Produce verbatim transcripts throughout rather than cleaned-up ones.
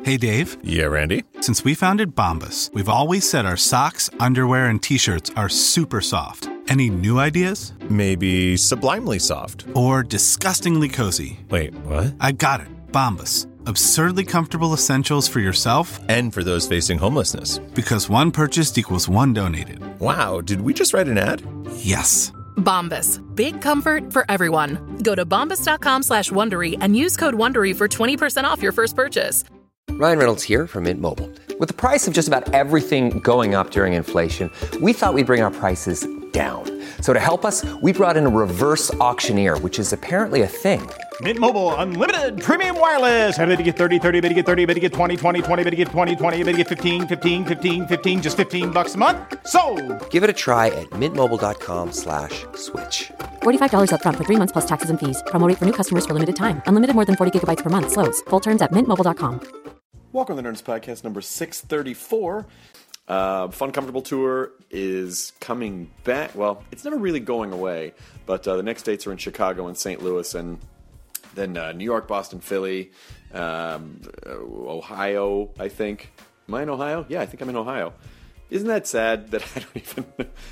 Hey, Dave. Yeah, Randy? Since we founded Bombas, we've always said our socks, underwear, and T-shirts are super soft. Any new ideas? Maybe sublimely soft. Or disgustingly cozy. Wait, what? I got it. Bombas. Absurdly comfortable essentials for yourself and for those facing homelessness. Because one purchased equals one donated. Wow, did we just write an ad? Yes. Bombas. Big comfort for everyone. Go to bombas.com slash Wondery and use code Wondery for twenty percent off your first purchase. Ryan Reynolds here from Mint Mobile. With the price of just about everything going up during inflation, we thought we'd bring our prices down. So to help us, we brought in a reverse auctioneer, which is apparently a thing. Mint Mobile Unlimited Premium Wireless. How to get thirty, thirty, how to get thirty, how to get twenty, twenty, twenty, how to get twenty, twenty, how to get fifteen, fifteen, fifteen, fifteen, just fifteen bucks a month? Sold! Give it a try at mintmobile.com slash switch. forty-five dollars up front for three months plus taxes and fees. Promo rate for new customers for limited time. Unlimited more than forty gigabytes per month. Slows full terms at mint mobile dot com. Welcome to the Nerdist Podcast number six thirty-four. Uh, Fun Comfortable Tour is coming back. Well, it's never really going away, but uh, the next dates are in Chicago and Saint Louis, and then uh, New York, Boston, Philly, um, Ohio, I think. Am I in Ohio? Yeah, I think I'm in Ohio. Isn't that sad that I don't even...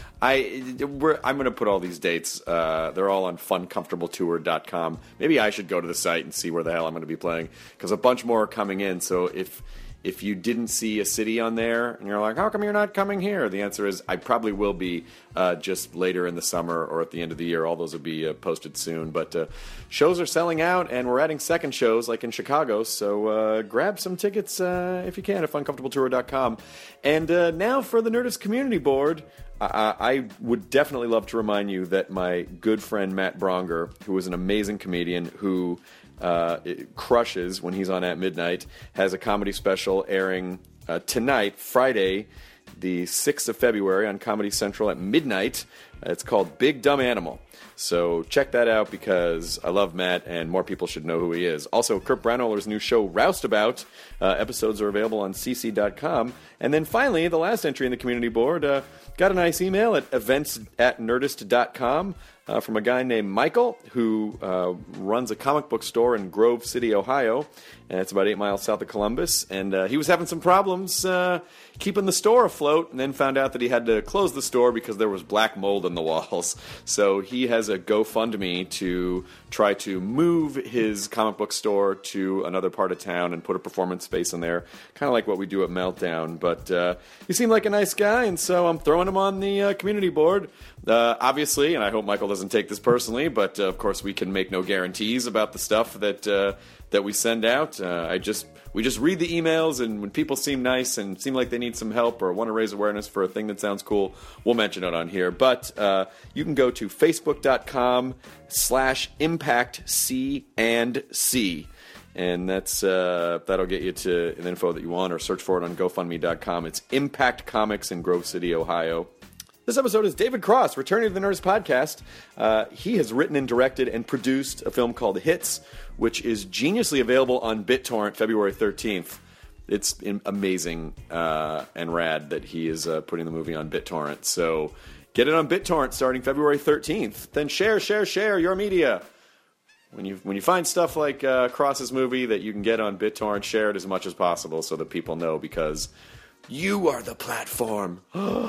I, we're, I'm going to put all these dates. Uh, they're all on fun comfortable tour dot com. Maybe I should go to the site and see where the hell I'm going to be playing, because a bunch more are coming in. So if if you didn't see a city on there and you're like, how come you're not coming here? The answer is I probably will be uh, just later in the summer or at the end of the year. All those will be uh, posted soon. But uh, shows are selling out, and we're adding second shows like in Chicago. So uh, grab some tickets uh, if you can at fun comfortable tour dot com. And uh, now for the Nerdist Community Board. I, I would definitely love to remind you that my good friend Matt Bronger, who is an amazing comedian who uh, crushes when he's on At Midnight, has a comedy special airing uh, tonight, Friday, the sixth of February, on Comedy Central at midnight. It's called Big Dumb Animal. So check that out, because I love Matt and more people should know who he is. Also, Kurt Braunohler's new show, Roustabout. Uh, episodes are available on c c dot com. And then finally, the last entry in the community board, uh, got a nice email at events at nerdist dot com uh, from a guy named Michael, who uh, runs a comic book store in Grove City, Ohio. And it's about eight miles south of Columbus. And uh, he was having some problems uh, keeping the store afloat, and then found out that he had to close the store because there was black mold in the walls. So he has a GoFundMe to try to move his comic book store to another part of town and put a performance space in there, kind of like what we do at Meltdown. But uh, he seemed like a nice guy, and so I'm throwing him on the uh, community board. Uh, obviously, and I hope Michael doesn't take this personally, but uh, of course we can make no guarantees about the stuff that uh, that we send out. Uh, I just we just read the emails, and when people seem nice and seem like they need some help or want to raise awareness for a thing that sounds cool, we'll mention it on here. But uh, you can go to facebook dot com slash impact C and C. And that's uh, that'll get you to the info that you want, or search for it on GoFundMe dot com. It's Impact Comics in Grove City, Ohio. This episode is David Cross, returning to the Nerdist Podcast. Uh, he has written and directed and produced a film called Hits, which is geniusly available on BitTorrent February thirteenth. It's amazing uh, and rad that he is uh, putting the movie on BitTorrent. So get it on BitTorrent starting February thirteenth. Then share, share, share your media. When you when you find stuff like uh, Cross's movie that you can get on BitTorrent, share it as much as possible so that people know, because you are the platform.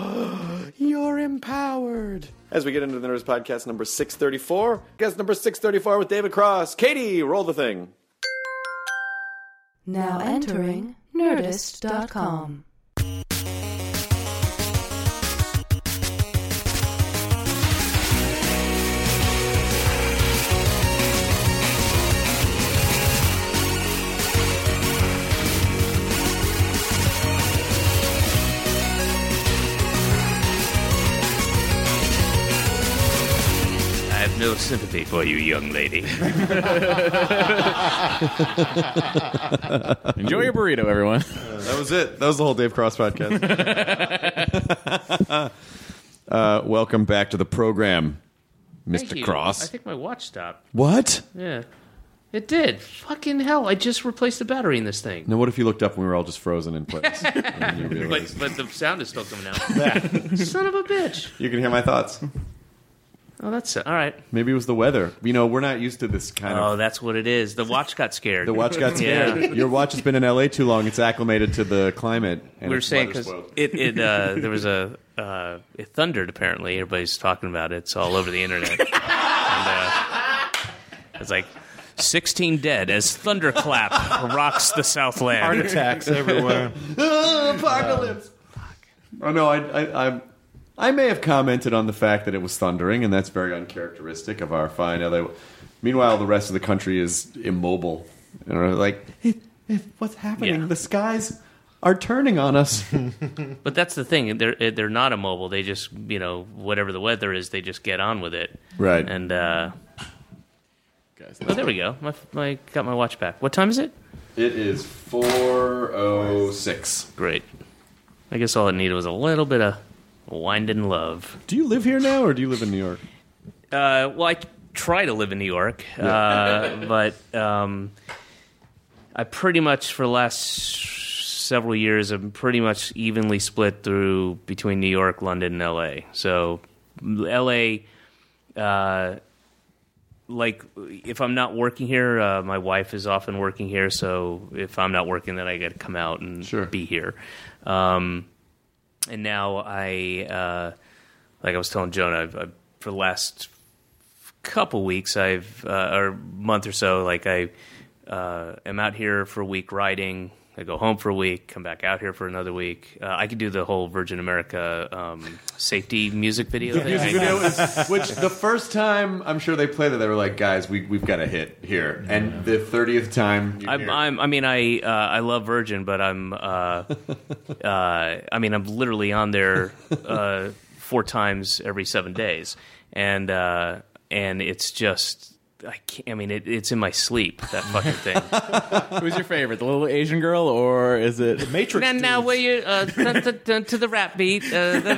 You're empowered. As we get into the Nerdist Podcast number six thirty-four, guest number six thirty-four with David Cross. Katie, roll the thing. Now entering nerdist dot com. No sympathy for you, young lady. Enjoy your burrito, everyone. Uh, that was it. That was the whole Dave Cross podcast. uh, welcome back to the program, Mister Cross. I think my watch stopped. What? Yeah. It did. Fucking hell, I just replaced the battery in this thing. Now, what if you looked up and we were all just frozen in place? but, but the sound is still coming out. Son of a bitch. You can hear my thoughts. Oh, that's all right. Maybe it was the weather. You know, we're not used to this kind Oh, of... that's what it is. The watch got scared. The watch got scared. Yeah. Your watch has been in L A too long. It's acclimated to the climate. And We were it's saying weather because spoiled. it, it uh, there was a uh, it thundered. Apparently, everybody's talking about it. It's all over the internet. and, uh, it's like sixteen dead as thunderclap rocks the Southland. Heart attacks everywhere. Oh, apocalypse. Oh no, I, I, I, I may have commented on the fact that it was thundering, and that's very uncharacteristic of our fine L A. Meanwhile, the rest of the country is immobile. You know, like, it, it, what's happening? Yeah. The skies are turning on us. But that's the thing; they're they're not immobile. They just, you know, whatever the weather is, they just get on with it. Right. And uh, oh, there we go. My, my got my watch back. What time is it? It is four oh six. Great. I guess all it needed was a little bit of winding love. Do you live here now, or do you live in New York? Uh, well, I try to live in New York, uh, but um, I pretty much, for the last several years, I'm pretty much evenly split through between New York, London, and L A. So L A, uh, like, if I'm not working here, uh, my wife is often working here, so if I'm not working, then I got to come out and Sure. be here. Um, and now I, uh, like I was telling Jonah, I've, I've, for the last couple weeks, I've uh, or month or so, like I uh, am out here for a week riding. I go home for a week, come back out here for another week. Uh, I could do the whole Virgin America um, safety music video thing. Music video is, which the first time I'm sure they played it, they were like, "Guys, we we've got a hit here." And the thirtieth time, you I'm, hear- I'm, I mean, I uh, I love Virgin, but I'm, uh, uh, I mean, I'm literally on there uh, four times every seven days, and uh, and it's just. I can't. I mean, it, it's in my sleep. That fucking thing. Who's your favorite, the little Asian girl, or is it the Matrix? Now, now, where you uh, dun, dun, dun, to the rap beat? Uh, the,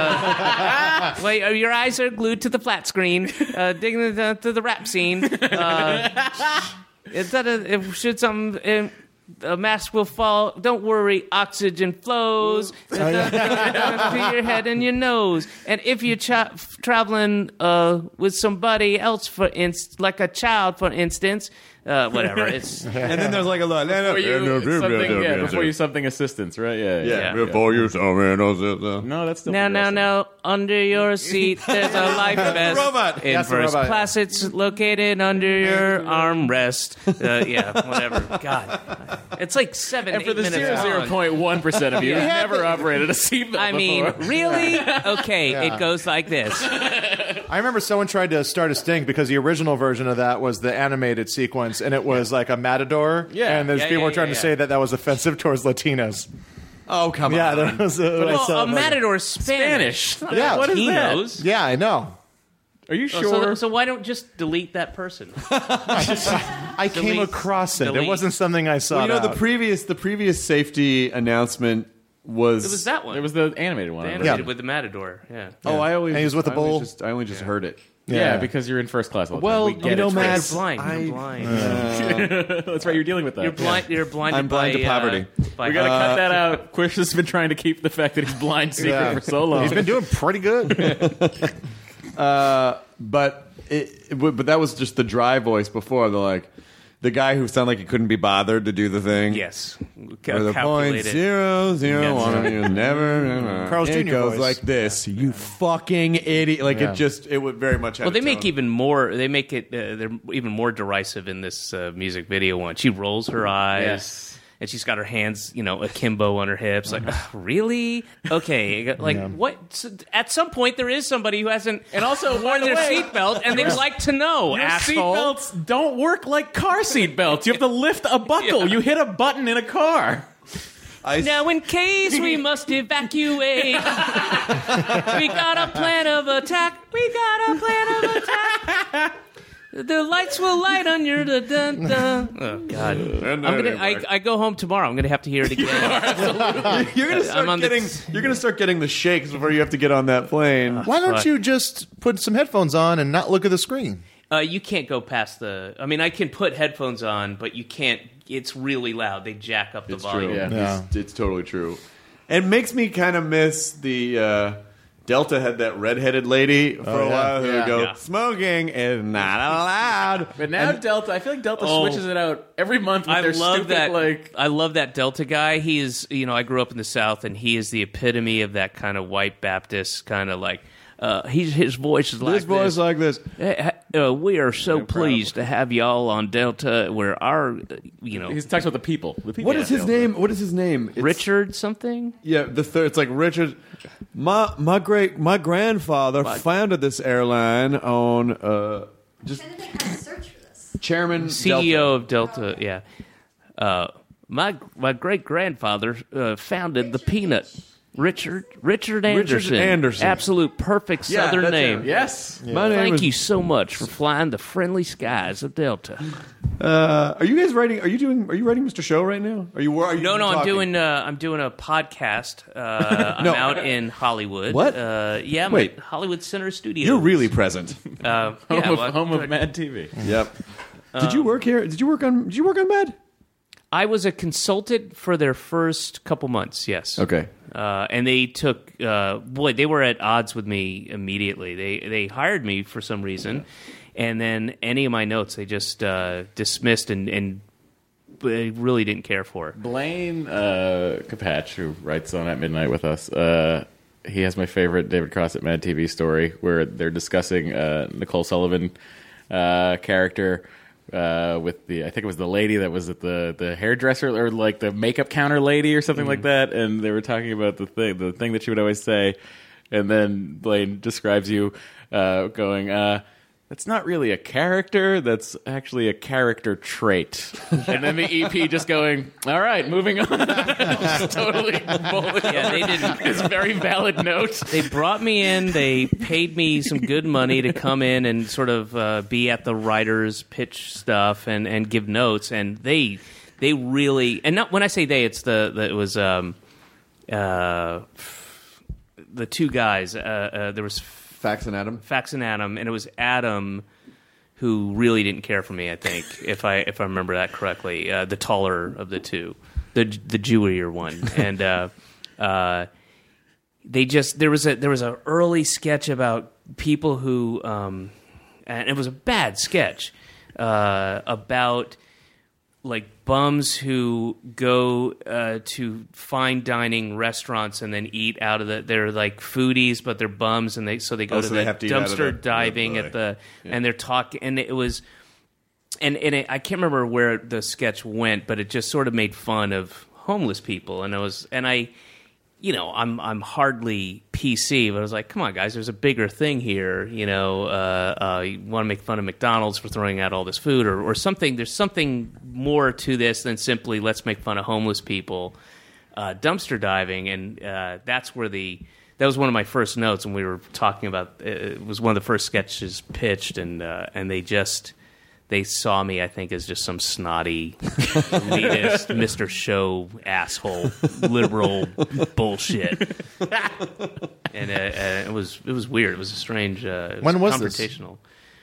uh, where your eyes are glued to the flat screen, uh, digging the, to the rap scene. Uh, is that a, if should something? A mask will fall. Don't worry, oxygen flows to your head and your nose. And if you're tra- traveling uh, with somebody else, for instance, like a child, for instance, uh, whatever. It's and then there's like a lot. before you something, yeah, before you something assistance, right? Yeah, Yeah, Yeah. before you something. No, that's still now, now, progressive. now, under your seat, there's a life vest. robot. In That's the first robot. class, it's located under your armrest. Uh, yeah, whatever. God, it's like seven, And eight for the minutes zero long. zero point one percent of you, who've Yeah. never operated a seatbelt I mean, before. really? Okay, Yeah. it goes like this. I remember someone tried to start a sting because the original version of that was the animated sequence, and it was like a matador. Yeah. and there's Yeah, people yeah, were trying yeah, to yeah. say that that was offensive towards Latinos. Oh come Yeah, on! there was a, I Well, saw a matador is Spanish. Spanish. Yeah. What is that? Latinos. Yeah, I know. Are you Oh, sure? so, so why don't just delete that person? I came Delete. across it. It Delete. wasn't something I saw. Well, you know the previous the previous safety announcement was. It was that one. it was the animated one. The I animated Yeah. with the matador. Yeah. Oh, I always. And he was with the I only bull. Just, I only just heard it. yeah. Yeah. because you're in first class all the Well, time. We get you know, it. Matt, You're blind. I- You're blind. That's right. You're dealing with that. You're blind. You're blinded. I'm blind by, to poverty. Uh, by We gotta Uh, cut that out. Quish has been trying to keep the fact that he's blind secret Yeah. for so long. He's been doing pretty good. Uh, but it, it, but that was just the dry voice before. The like the guy who sounded like he couldn't be bothered to do the thing. Yes. Where the point Calculated. zero zero Yes. one you never. Carl's it Junior goes voice. like this. You fucking idiot! Like Yeah. it just it would very much. Have Well, they its make own- even more. They make it. Uh, they're even more derisive in this uh, music video one. She rolls her eyes, Yes. and she's got her hands, you know, akimbo on her hips. Like, "Ugh, really? Okay. Like, Yeah. what? So at some point, there is somebody who hasn't And also, worn by the their way, seatbelt, and they'd like to know. Your asshole. seatbelts don't work like car seatbelts. You have to lift a buckle. Yeah. You hit a button in a car. I, Now, in case we must evacuate, we got a plan of attack. We got a plan of attack. The lights will light on your da da da. Oh God! I'm gonna. I, I go home tomorrow. I'm gonna have to hear it again. you're gonna start I'm on the- getting you're gonna start getting the shakes before you have to get on that plane. Why don't Fuck. you just put some headphones on and not look at the screen? Uh, you can't go past the. I mean, I can put headphones on, but you can't. It's really loud. They jack up the It's volume. true. Yeah. Yeah. It's, it's totally true. It makes me kind of miss the uh, Delta had that redheaded lady for Oh, a yeah. while who Yeah. would go, Yeah. smoking is not allowed. But now Delta, I feel like Delta Oh. switches it out every month with I their love stupid, that. like... I love that Delta guy. He is, you know, I grew up in the South, and he is the epitome of that kind of white Baptist kind of like. Uh, he's his voice is like This voice this. like this. Hey, uh, we are so pleased to have y'all on Delta. Where our, uh, you know, He talks about the people. The people What is his name? What is his name? It's- Richard something. Yeah, the third. It's like Richard. My my great my grandfather founded this airline on uh, just chairman C E O of Delta. Yeah, uh, my my great grandfather uh, founded the Peanut. Richard Richard Anderson. Richard Anderson. Absolute perfect Yeah, Southern that's name. it. Yes. Yeah. My name Thank is- you so much for flying the friendly skies of Delta. Uh, are you guys writing? Are you doing? Are you writing Mister Show right now? Are you? Are you No, no, I'm talking? doing. Uh, I'm doing a podcast. Uh, I'm No. out in Hollywood. What? Uh, yeah, I'm Wait. at Hollywood Center Studios. You're really present. Uh, Home, yeah, of, well, home of Mad T V. Yep. Did you work here? Did you work on? Did you work on Mad? I was a consultant for their first couple months. Yes. Okay. Uh, and they took. Uh, boy, they were at odds with me immediately. They they hired me for some reason, and then any of my notes they just uh, dismissed and and they really didn't care for. Blaine uh, Capatch, who writes on At Midnight with us, uh, he has my favorite David Cross at Mad T V story where they're discussing uh, Nicole Sullivan uh, character uh, with the, I think it was the lady that was at the, the hairdresser or like the makeup counter lady or something like that, and they were talking about the thing, the thing that she would always say, and then Blaine describes you uh, going, uh, that's not really a character. That's actually a character trait. And then the E P just going, all right, moving on. Just totally bowling Yeah, they over didn't. his very valid note. They brought me in. They paid me some good money to come in and sort of uh, be at the writers' pitch stuff and, and give notes. And they they really and not when I say they, it's the, the it was um, uh, the two guys. Uh, uh, there was Fax and Adam. Fax and Adam, and it was Adam who really didn't care for me. I think if I if I remember that correctly, uh, the taller of the two, the the Jewier one, and uh, uh, they just there was a there was an early sketch about people who, um, and it was a bad sketch uh, about like bums who go uh, to fine dining restaurants and then eat out of the. They're like foodies, but they're bums, and they so they go Oh, to so the they have to eat out of dumpster the- diving oh, at the, boy. and they're talking, and it was, and and it, I can't remember where the sketch went, but it just sort of made fun of homeless people, and it was, and I. You know, I'm I'm hardly P C, but I was like, come on, guys, there's a bigger thing here. You know, uh, uh, you want to make fun of McDonald's for throwing out all this food, or, or something. There's something more to this than simply let's make fun of homeless people uh, dumpster diving, and uh, that's where the that was one of my first notes when we were talking about. It was one of the first sketches pitched, and uh, and they just. They saw me, I think, as just some snotty, elitist, Mister Show asshole, liberal bullshit, and uh, uh, it was it was weird. It was a strange. Uh, it When was this? confrontational?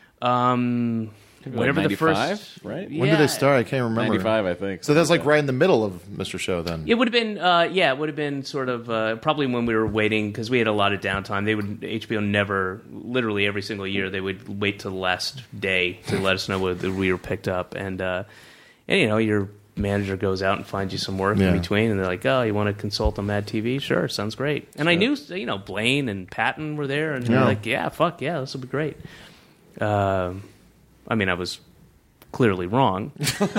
Um, Like whatever the first, ninety-five, right? When did Yeah. they start? I can't remember. ninety-five, I think. So that's like right in the middle of Mister Show then. It would have been, uh, yeah, it would have been sort of uh, probably when we were waiting because we had a lot of downtime. They would H B O never, literally every single year, they would wait till the last day to let us know whether we were picked up, and uh, and you know your manager goes out and finds you some work Yeah. in between, and they're like, oh, you want to consult on Mad T V? Sure, sounds great. And I knew, you know, Blaine and Patton were there, and they're Yeah. like, yeah, fuck yeah, this will be great. Um I mean, I was clearly wrong.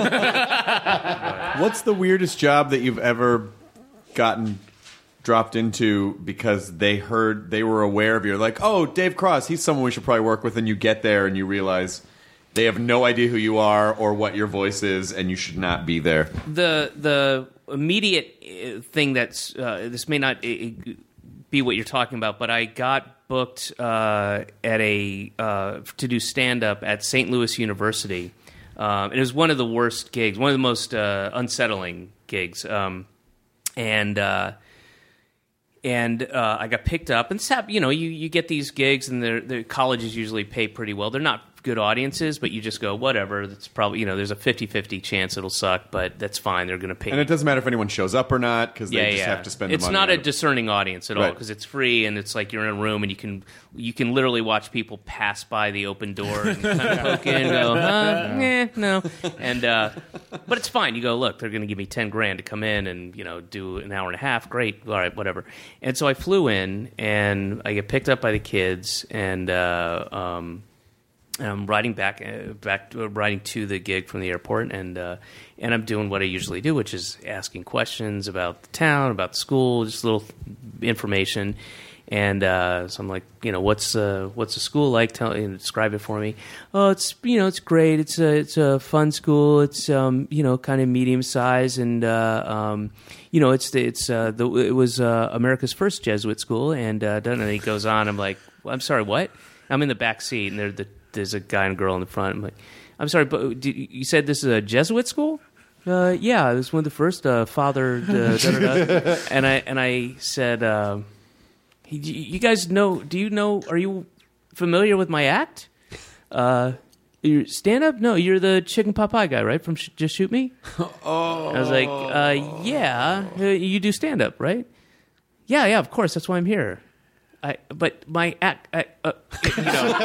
What's the weirdest job that you've ever gotten dropped into because they heard they were aware of you? Like, oh, Dave Cross, he's someone we should probably work with, and you get there and you realize they have no idea who you are or what your voice is, and you should not be there. the the immediate uh, thing that's uh, this may not uh, be what you're talking about, but I got booked uh, at a uh, to do stand up at Saint Louis University. Um, and it was one of the worst gigs, one of the most uh, unsettling gigs, um, and uh, and uh, I got picked up. And sap, you know, you, you get these gigs, and the colleges usually pay pretty well. They're not good audiences, but you just go, whatever, that's probably, you know, there's a fifty-fifty chance it'll suck, but that's fine, they're going to pay. And it doesn't matter if anyone shows up or not, because they yeah, just yeah. have to spend it's the money. It's not on a it. discerning audience at all, Right. because it's free, and it's like you're in a room, and you can you can literally watch people pass by the open door and kind of poke in and go, huh, eh, no. And, uh, but it's fine. You go, look, they're going to give me ten grand to come in and, you know, do an hour and a half. Great. All right, whatever. And so I flew in, and I get picked up by the kids, and uh, um, I'm riding back, uh, back to, uh, riding to the gig from the airport, and uh, and I'm doing what I usually do, which is asking questions about the town, about the school, just little information. And uh, so I'm like, you know, what's uh, what's the school like? Tell, you know, describe it for me. Oh, it's you know, it's great. It's a it's a fun school. It's um, you know, kind of medium size, and uh, um, you know, it's the, it's uh, the it was uh, America's first Jesuit school. And uh, and he goes on. I'm like, well, I'm sorry, what? I'm in the back seat, and there's the, there's a guy and girl in the front. I'm like, I'm sorry, but did, you said this is a Jesuit school? Uh, yeah, it was one of the first uh, father. Da, da, da, da. And I and I said. Uh, You guys know? Do you know? Are you familiar with my act? Uh, you stand up? No, you're the chicken pot pie guy, right? From Sh- Just Shoot Me. Oh, I was like, uh, yeah. Uh, you do stand up, right? Yeah, yeah. Of course, that's why I'm here. I, but my act, I, uh, you know,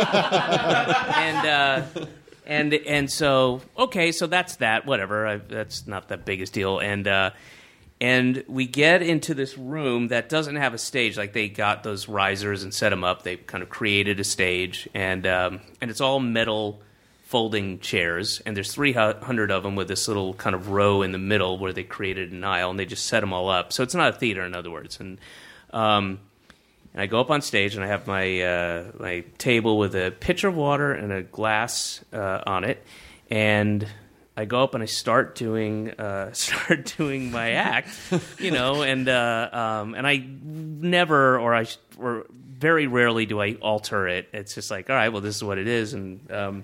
and uh, and and so okay, so that's that. Whatever. I, that's not the biggest deal. And. Uh, And we get into this room that doesn't have a stage. Like, they got those risers and set them up. They kind of created a stage. And um, and it's all metal folding chairs. And there's three hundred of them with this little kind of row in the middle where they created an aisle. And they just set them all up. So it's not a theater, in other words. And um, and I go up on stage, and I have my, uh, my table with a pitcher of water and a glass uh, on it. And... I go up and I start doing uh, start doing my act, you know, and uh, um, and I never or I or very rarely do I alter it. It's just like, all right, well, this is what it is, and um,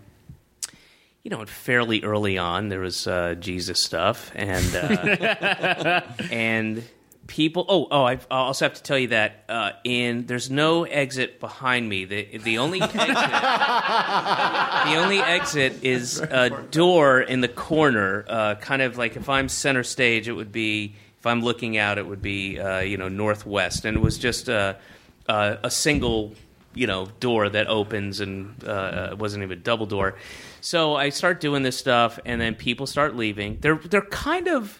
you know, fairly early on there was uh, Jesus stuff, and uh, and people. Oh, oh, I also have to tell you that uh, in there's no exit behind me. The the only exit. The only exit is a door in the corner, uh, kind of like if I'm center stage, it would be, if I'm looking out, it would be, uh, you know, northwest. And it was just a, a, a single, you know, door that opens, and uh, it wasn't even a double door. So I start doing this stuff, and then people start leaving. They're they're kind of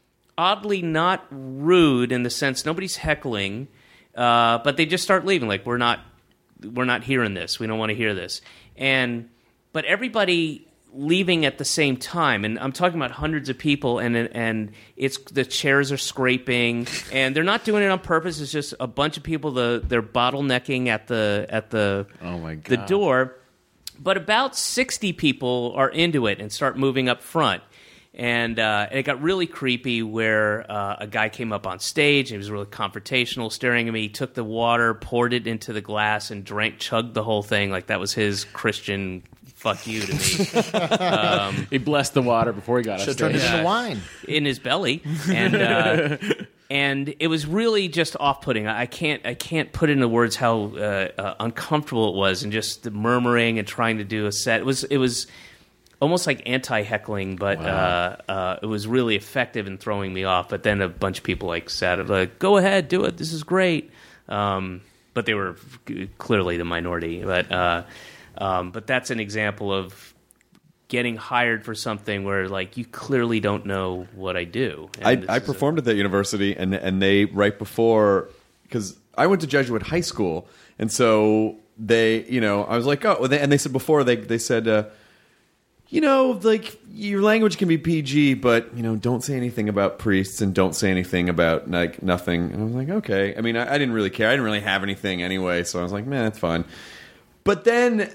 oddly not rude in the sense nobody's heckling, uh, but they just start leaving. Like, we're not we're not hearing this. We don't want to hear this. And but everybody leaving at the same time, and I'm talking about hundreds of people, and and it's the chairs are scraping, and they're not doing it on purpose. It's just a bunch of people. The they're bottlenecking at the at the oh my God. the door, but about sixty people are into it and start moving up front. And, uh, and it got really creepy where uh, a guy came up on stage, and he was really confrontational, staring at me. He took the water, poured it into the glass, and drank, chugged the whole thing like that was his Christian fuck you to me. Um, he blessed the water before he got Should up turn it stage. into wine. In his belly. And uh, and it was really just off-putting. I can't I can't put into words how uh, uh, uncomfortable it was, and just the murmuring and trying to do a set. It was... It was almost like anti-heckling, but Wow. uh, uh, it was really effective in throwing me off. But then a bunch of people like sat like, "Go ahead, do it. This is great." Um, but they were clearly the minority. But uh, um, but that's an example of getting hired for something where like you clearly don't know what I do. And I, this I is a- performed at that university, and and they right before, because I went to Jesuit high school, and so they, you know, I was like, oh, and they said before they they said. Uh, You know, like, your language can be P G, but, you know, don't say anything about priests and don't say anything about, like, nothing. And I was like, okay. I mean, I, I didn't really care. I didn't really have anything anyway, so I was like, man, that's fine. But then,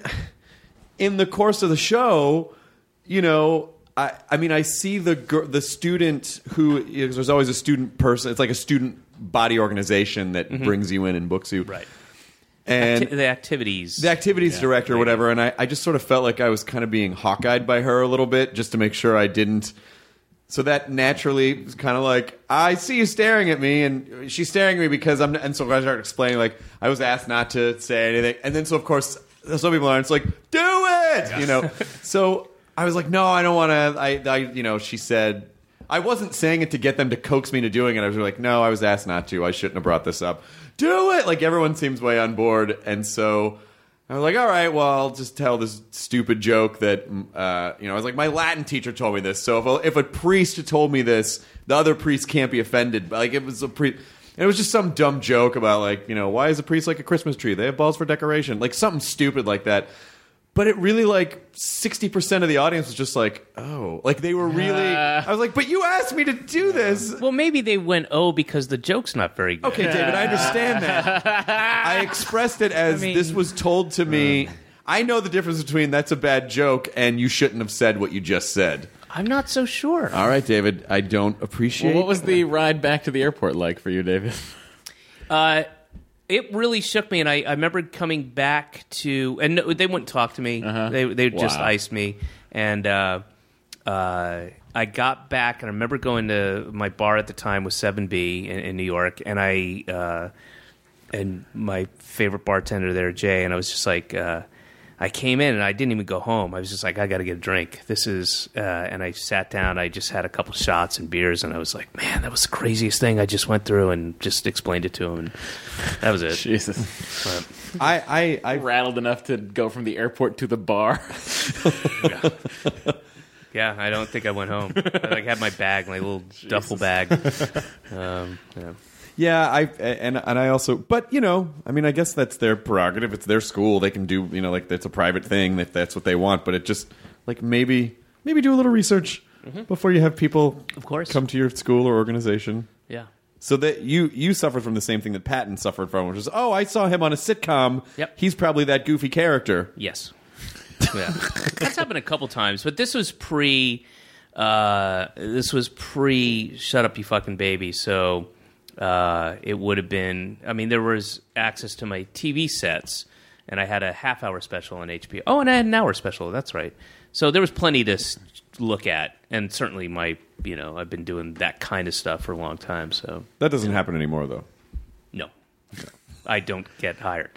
in the course of the show, you know, I, I mean, I see the gir- the student who, you know, there's always a student person. It's like a student body organization that Mhm. brings you in and books you. Right. And Acti- the activities. the activities Yeah, director or right. whatever, and I, I just sort of felt like I was kind of being hawk-eyed by her a little bit, just to make sure I didn't. So that naturally was kind of like, I see you staring at me, and she's staring at me because I'm. And so I started explaining, like, I was asked not to say anything, and then so of course some people aren't. It's like, do it, you know. So I was like, no, I don't want to. I, I, you know, she said, I wasn't saying it to get them to coax me into doing it. I was like, no, I was asked not to. I shouldn't have brought this up. Do it. Like everyone seems way on board, and so I was like, all right, well, I'll just tell this stupid joke that, uh, you know, I was like, my Latin teacher told me this. So if a, if a priest had told me this, the other priest can't be offended. Like it was a priest. It was just some dumb joke about, like, you know, why is a priest like a Christmas tree? They have balls for decoration. Like, something stupid like that. But it really, like, sixty percent of the audience was just like, oh. Like, they were really... Uh, I was like, but you asked me to do this. Well, maybe they went, oh, because the joke's not very good. Okay, David, I understand that. I expressed it as I mean, this was told to me. Uh, I know the difference between that's a bad joke and you shouldn't have said what you just said. I'm not so sure. All right, David. I don't appreciate... Well, what was the ride back to the airport like for you, David? Uh, it really shook me, and I, I remember coming back to... And no, they wouldn't talk to me. Uh-huh. They they wow. just iced me. And uh, uh, I got back, and I remember going to... My bar at the time was seven B in, in New York, and I... Uh, and my favorite bartender there, Jay, and I was just like... Uh, I came in and I didn't even go home. I was just like, I got to get a drink. This is, uh, and I sat down. I just had a couple shots and beers, and I was like, man, that was the craziest thing I just went through, and just explained it to him, and that was it. Jesus, but I, I, I rattled enough to go from the airport to the bar. yeah. yeah, I don't think I went home. I like had my bag, my little Jesus. duffel bag. Um, yeah. Yeah, I and and I also, but you know, I mean, I guess that's their prerogative. It's their school; they can do, you know, like it's a private thing if that's what they want. But it just like maybe maybe do a little research mm-hmm. before you have people, of course, come to your school or organization. Yeah. So that you you suffered from the same thing that Patton suffered from, which is, oh, I saw him on a sitcom. Yep. He's probably that goofy character. Yes. Yeah, that's happened a couple times, but this was pre. Uh, this was pre. Shut up, you fucking baby. So. Uh, it would have been, I mean, there was access to my T V sets, and I had a half-hour special on H B O. Oh, and I had an hour special, that's right. So there was plenty to look at, and certainly my, you know, I've been doing that kind of stuff for a long time, so. That doesn't happen anymore, though. No. no. I don't get hired.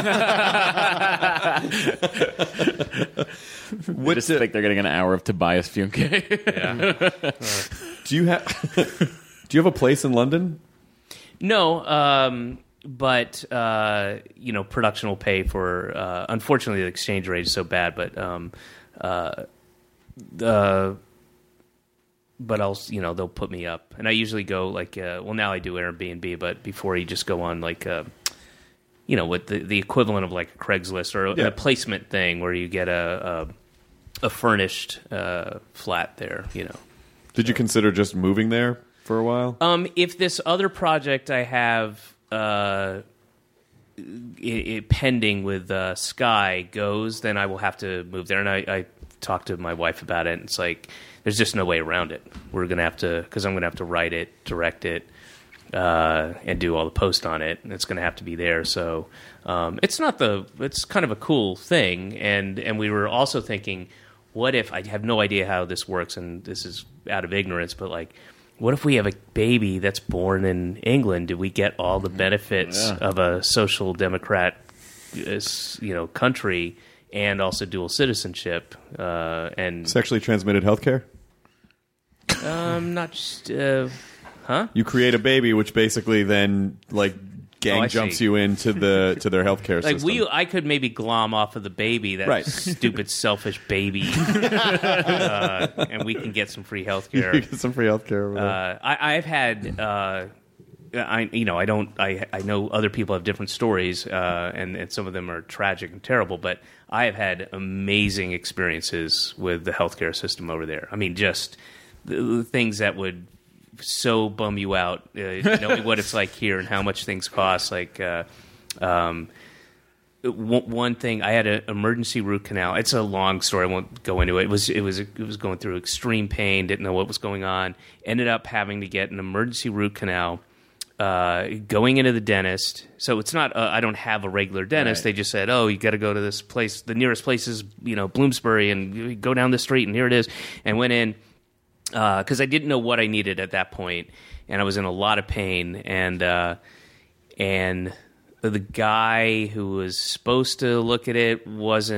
What just think they're getting an hour of Tobias Funke. Yeah. Uh, do you have... Do you have a place in London? No, um, but, uh, you know, production will pay for... Uh, unfortunately, the exchange rate is so bad, but... Um, uh, the, but I'll, you know, they'll put me up. And I usually go, like... Uh, well, now I do Airbnb, but before you just go on, like... Uh, you know, with the, the equivalent of, like, a Craigslist or yeah. a placement thing where you get a, a, a furnished uh, flat there, you know. Did so. you consider just moving there? For a while? Um, if this other project I have uh, it, it pending with uh, Sky goes, then I will have to move there. And I, I talked to my wife about it, and it's like, there's just no way around it. We're going to have to, because I'm going to have to write it, direct it, uh, and do all the post on it, and it's going to have to be there. So um, it's not the, it's kind of a cool thing. And, and we were also thinking, what if, I have no idea how this works, and this is out of ignorance, but like, what if we have a baby that's born in England? Do we get all the benefits yeah. of a social democrat, you know, country, and also dual citizenship uh, and sexually transmitted healthcare? Um, not just, uh, huh? You create a baby, which basically then like gang oh, jumps see. you into the to their healthcare like system. we, I could maybe glom off of the baby, that right. stupid, selfish baby, uh, and we can get some free healthcare. You get some free healthcare. Uh, I, I've had, uh, I you know, I don't, I I know other people have different stories, uh, and and some of them are tragic and terrible, but I have had amazing experiences with the healthcare system over there. I mean, just the, the things that would so bum you out, uh, knowing what it's like here and how much things cost. Like, uh, um, w- one thing, I had an emergency root canal. It's a long story. I won't go into it. It was it was it was going through extreme pain. Didn't know what was going on. Ended up having to get an emergency root canal. Uh, going into the dentist. So it's not. Uh, I don't have a regular dentist. Right. They just said, "Oh, you got to go to this place. The nearest place is, you know, Bloomsbury, and you go down the street, and here it is." And went in. Because uh, I didn't know what I needed at that point, and I was in a lot of pain, and uh, and the guy who was supposed to look at it wasn't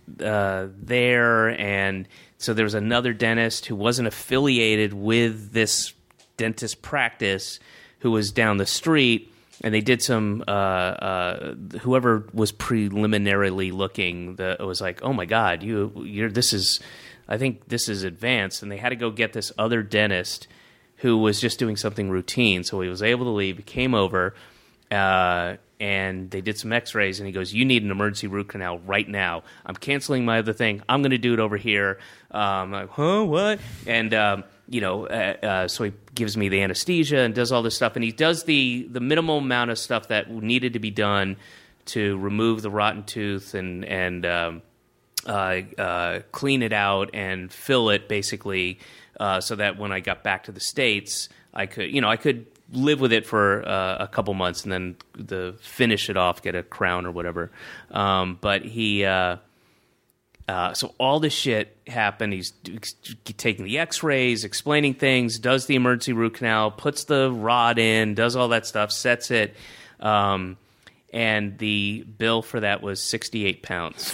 uh, there, and so there was another dentist who wasn't affiliated with this dentist practice who was down the street, and they did some uh, uh, whoever was preliminarily looking the it was like, oh my god, you you're this is I think this is advanced, and they had to go get this other dentist who was just doing something routine. So he was able to leave. He came over, uh, and they did some x-rays, and he goes, you need an emergency root canal right now. I'm canceling my other thing. I'm going to do it over here. Um, I'm like, huh, what? And, um, you know, uh, uh, so he gives me the anesthesia and does all this stuff. And he does the, the minimal amount of stuff that needed to be done to remove the rotten tooth and, and um, uh, uh, clean it out and fill it, basically, uh, so that when I got back to the States, I could, you know, I could live with it for uh, a couple months and then the finish it off, get a crown or whatever. Um, but he, uh, uh, so all this shit happened. He's taking the x-rays, explaining things, does the emergency root canal, puts the rod in, does all that stuff, sets it. Um, and the bill for that was sixty-eight pounds.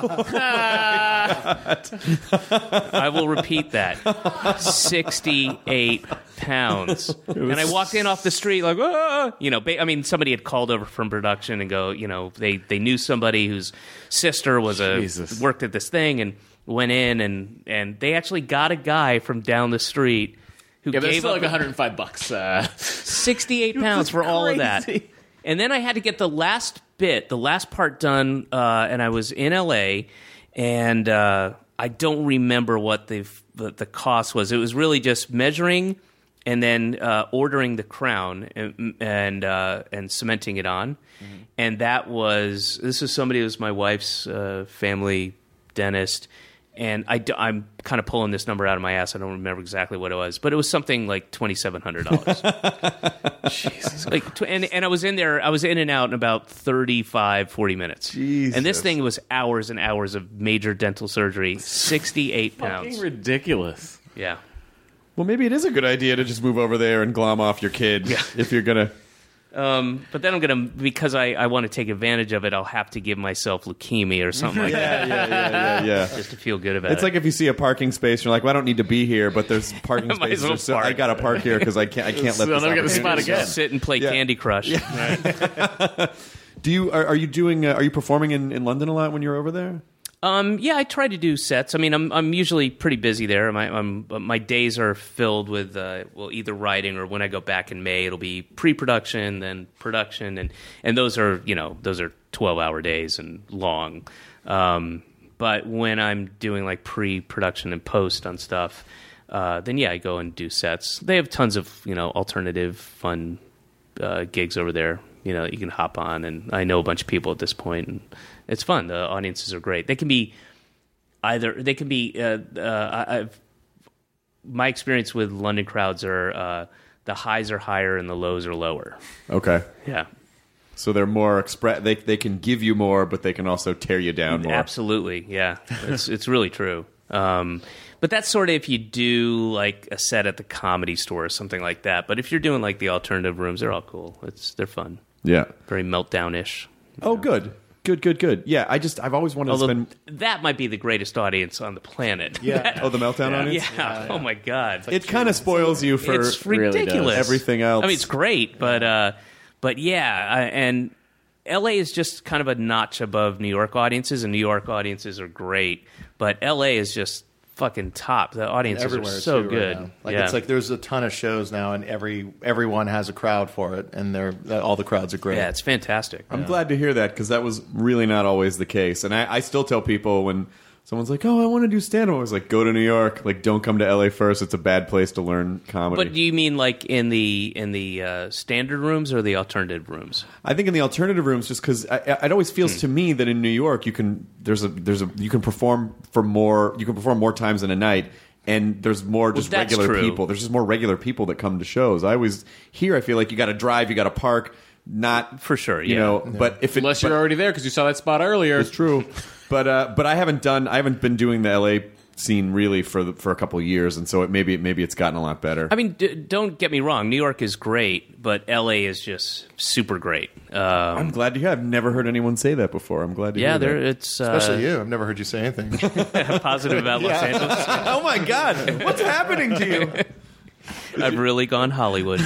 I will repeat that. sixty-eight pounds. And I walked in off the street like, ah! You know, I mean, somebody had called over from production and go, you know, they, they knew somebody whose sister was a Jesus. worked at this thing and went in and, and they actually got a guy from down the street who yeah, but gave still up like one hundred five bucks. Uh. sixty-eight pounds for all of that. And then I had to get the last bit, the last part done, uh, and I was in L A, and uh, I don't remember what the, the the cost was. It was really just measuring and then uh, ordering the crown and and, uh, and cementing it on. Mm-hmm. And that was, this is somebody who was my wife's uh, family dentist. And I, I'm kind of pulling this number out of my ass. I don't remember exactly what it was, but it was something like twenty-seven hundred dollars. Jesus. Like, and, and I was in there, I was in and out in about thirty-five, forty minutes. Jesus. And this thing was hours and hours of major dental surgery, sixty-eight pounds. Fucking ridiculous. Yeah. Well, maybe it is a good idea to just move over there and glom off your kid yeah. if you're going to... Um, but then I'm going to, because I, I want to take advantage of it, I'll have to give myself leukemia or something like yeah, that. Yeah, yeah, yeah, yeah. Just to feel good about it's it. It's like if you see a parking space, you're like, well, I don't need to be here, but there's parking spaces. well so park. I got to park here because I can't, I can't let so this I'm get a spot again. Sit and play yeah. Candy Crush. Yeah. Right. Do you, are, are you doing, uh, are you performing in, in London a lot when you're over there? Um, yeah, I try to do sets. I mean, I'm I'm usually pretty busy there. My I'm, my days are filled with uh, well, either writing or when I go back in May, it'll be pre-production, then production, and, and those are you know those are twelve hour days and long. Um, but when I'm doing like pre-production and post on stuff, uh, then yeah, I go and do sets. They have tons of you know alternative fun uh, gigs over there. You know, you can hop on, and I know a bunch of people at this point, and it's fun. The audiences are great. They can be either. They can be. Uh, uh, I've my experience with London crowds are uh, the highs are higher and the lows are lower. Okay. Yeah. So they're more express. They they can give you more, but they can also tear you down more. Absolutely. Yeah. It's it's really true. Um, but that's sort of if you do like a set at the Comedy Store or something like that. But if you're doing like the alternative rooms, they're all cool. It's they're fun. Yeah. Very meltdown-ish. Oh, know. good. Good, good, good. Yeah, I just, I've always wanted Although, to spend... that might be the greatest audience on the planet. Yeah. That, oh, the Meltdown yeah, audience? Yeah. yeah. Oh, my God. Like, it kind of spoils you for... It's ridiculous. Really everything else. I mean, it's great, but, uh, but yeah, I, and L A is just kind of a notch above New York audiences, and New York audiences are great, but L A is just fucking top. The audiences are so too, good. Right like yeah. it's like there's a ton of shows now, and every everyone has a crowd for it, and they're all the crowds are great. Yeah, it's fantastic. I'm yeah. glad to hear that because that was really not always the case. And I, I still tell people when someone's like, "Oh, I want to do stand-up," I was like, "Go to New York. Like, don't come to L A first. It's a bad place to learn comedy." But do you mean like in the in the uh, standard rooms or the alternative rooms? I think in the alternative rooms, just because it always feels hmm. to me that in New York you can there's a there's a you can perform for more you can perform more times in a night. And there's more just well, regular true. people. There's just more regular people that come to shows. I always here I feel like you got to drive, you got to park, not for sure. You yeah. know, yeah. but if it, unless but, you're already there because you saw that spot earlier, it's true. But uh, but I haven't done. I haven't been doing the L A scene really for the, for a couple of years, and so it maybe maybe it's gotten a lot better. I mean, d- don't get me wrong. New York is great, but L A is just super great. Um, I'm glad to hear. I've never heard anyone say that before. I'm glad to yeah, hear there that. it's uh, Especially you. I've never heard you say anything positive about Los Angeles. Oh my God, what's happening to you? I've really gone Hollywood.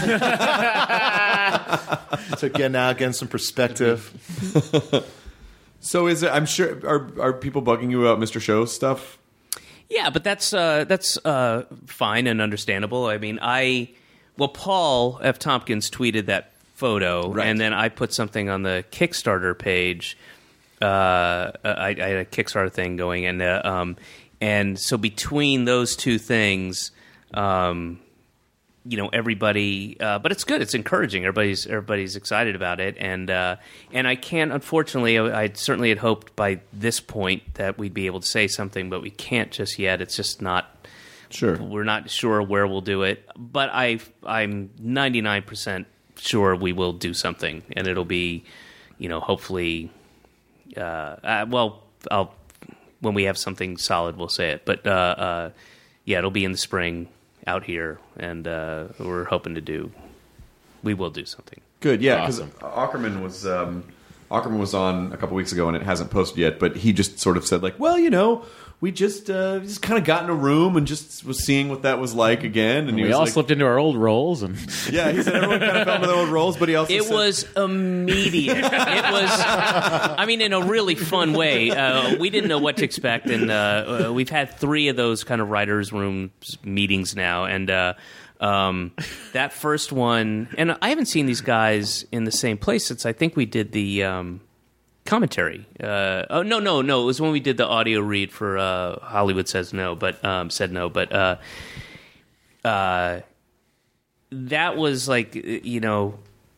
So again, now again, some perspective. So is it? I'm sure. Are are people bugging you about Mister Show stuff? Yeah, but that's uh, that's uh, fine and understandable. I mean, I well, Paul F. Tompkins tweeted that photo, Right. and then I put something on the Kickstarter page. Uh, I, I had a Kickstarter thing going, and uh, um, and so between those two things, um, you know, everybody. Uh, but it's good. It's encouraging. Everybody's everybody's excited about it, and uh, and I can't. Unfortunately, I, I certainly had hoped by this point that we'd be able to say something, but we can't just yet. It's just not. Sure, we're not sure where we'll do it, but I I'm ninety-nine percent sure we will do something, and it'll be, you know, hopefully. Uh, uh, well, I'll when we have something solid, we'll say it. But uh, uh, yeah, it'll be in the spring out here, and uh, we're hoping to do. We will do something. Good, yeah, because Awesome. Ackerman was um, Ackerman was on a couple weeks ago, and it hasn't posted yet. But he just sort of said, like, well, you know, we just uh, just kind of got in a room and just was seeing what that was like again. And he we was all like, slipped into our old roles, and yeah, he said everyone kind of fell into their old roles, but he also It said, was immediate. It was, I mean, in a really fun way. Uh, we didn't know what to expect, and uh, uh, we've had three of those kind of writers' room meetings now, and uh, um, that first one, and I haven't seen these guys in the same place since I think we did the um, commentary. Uh, oh no, no, no! It was when we did the audio read for uh, Hollywood Says No, but um, said no, but. Uh, uh, That was like, you know,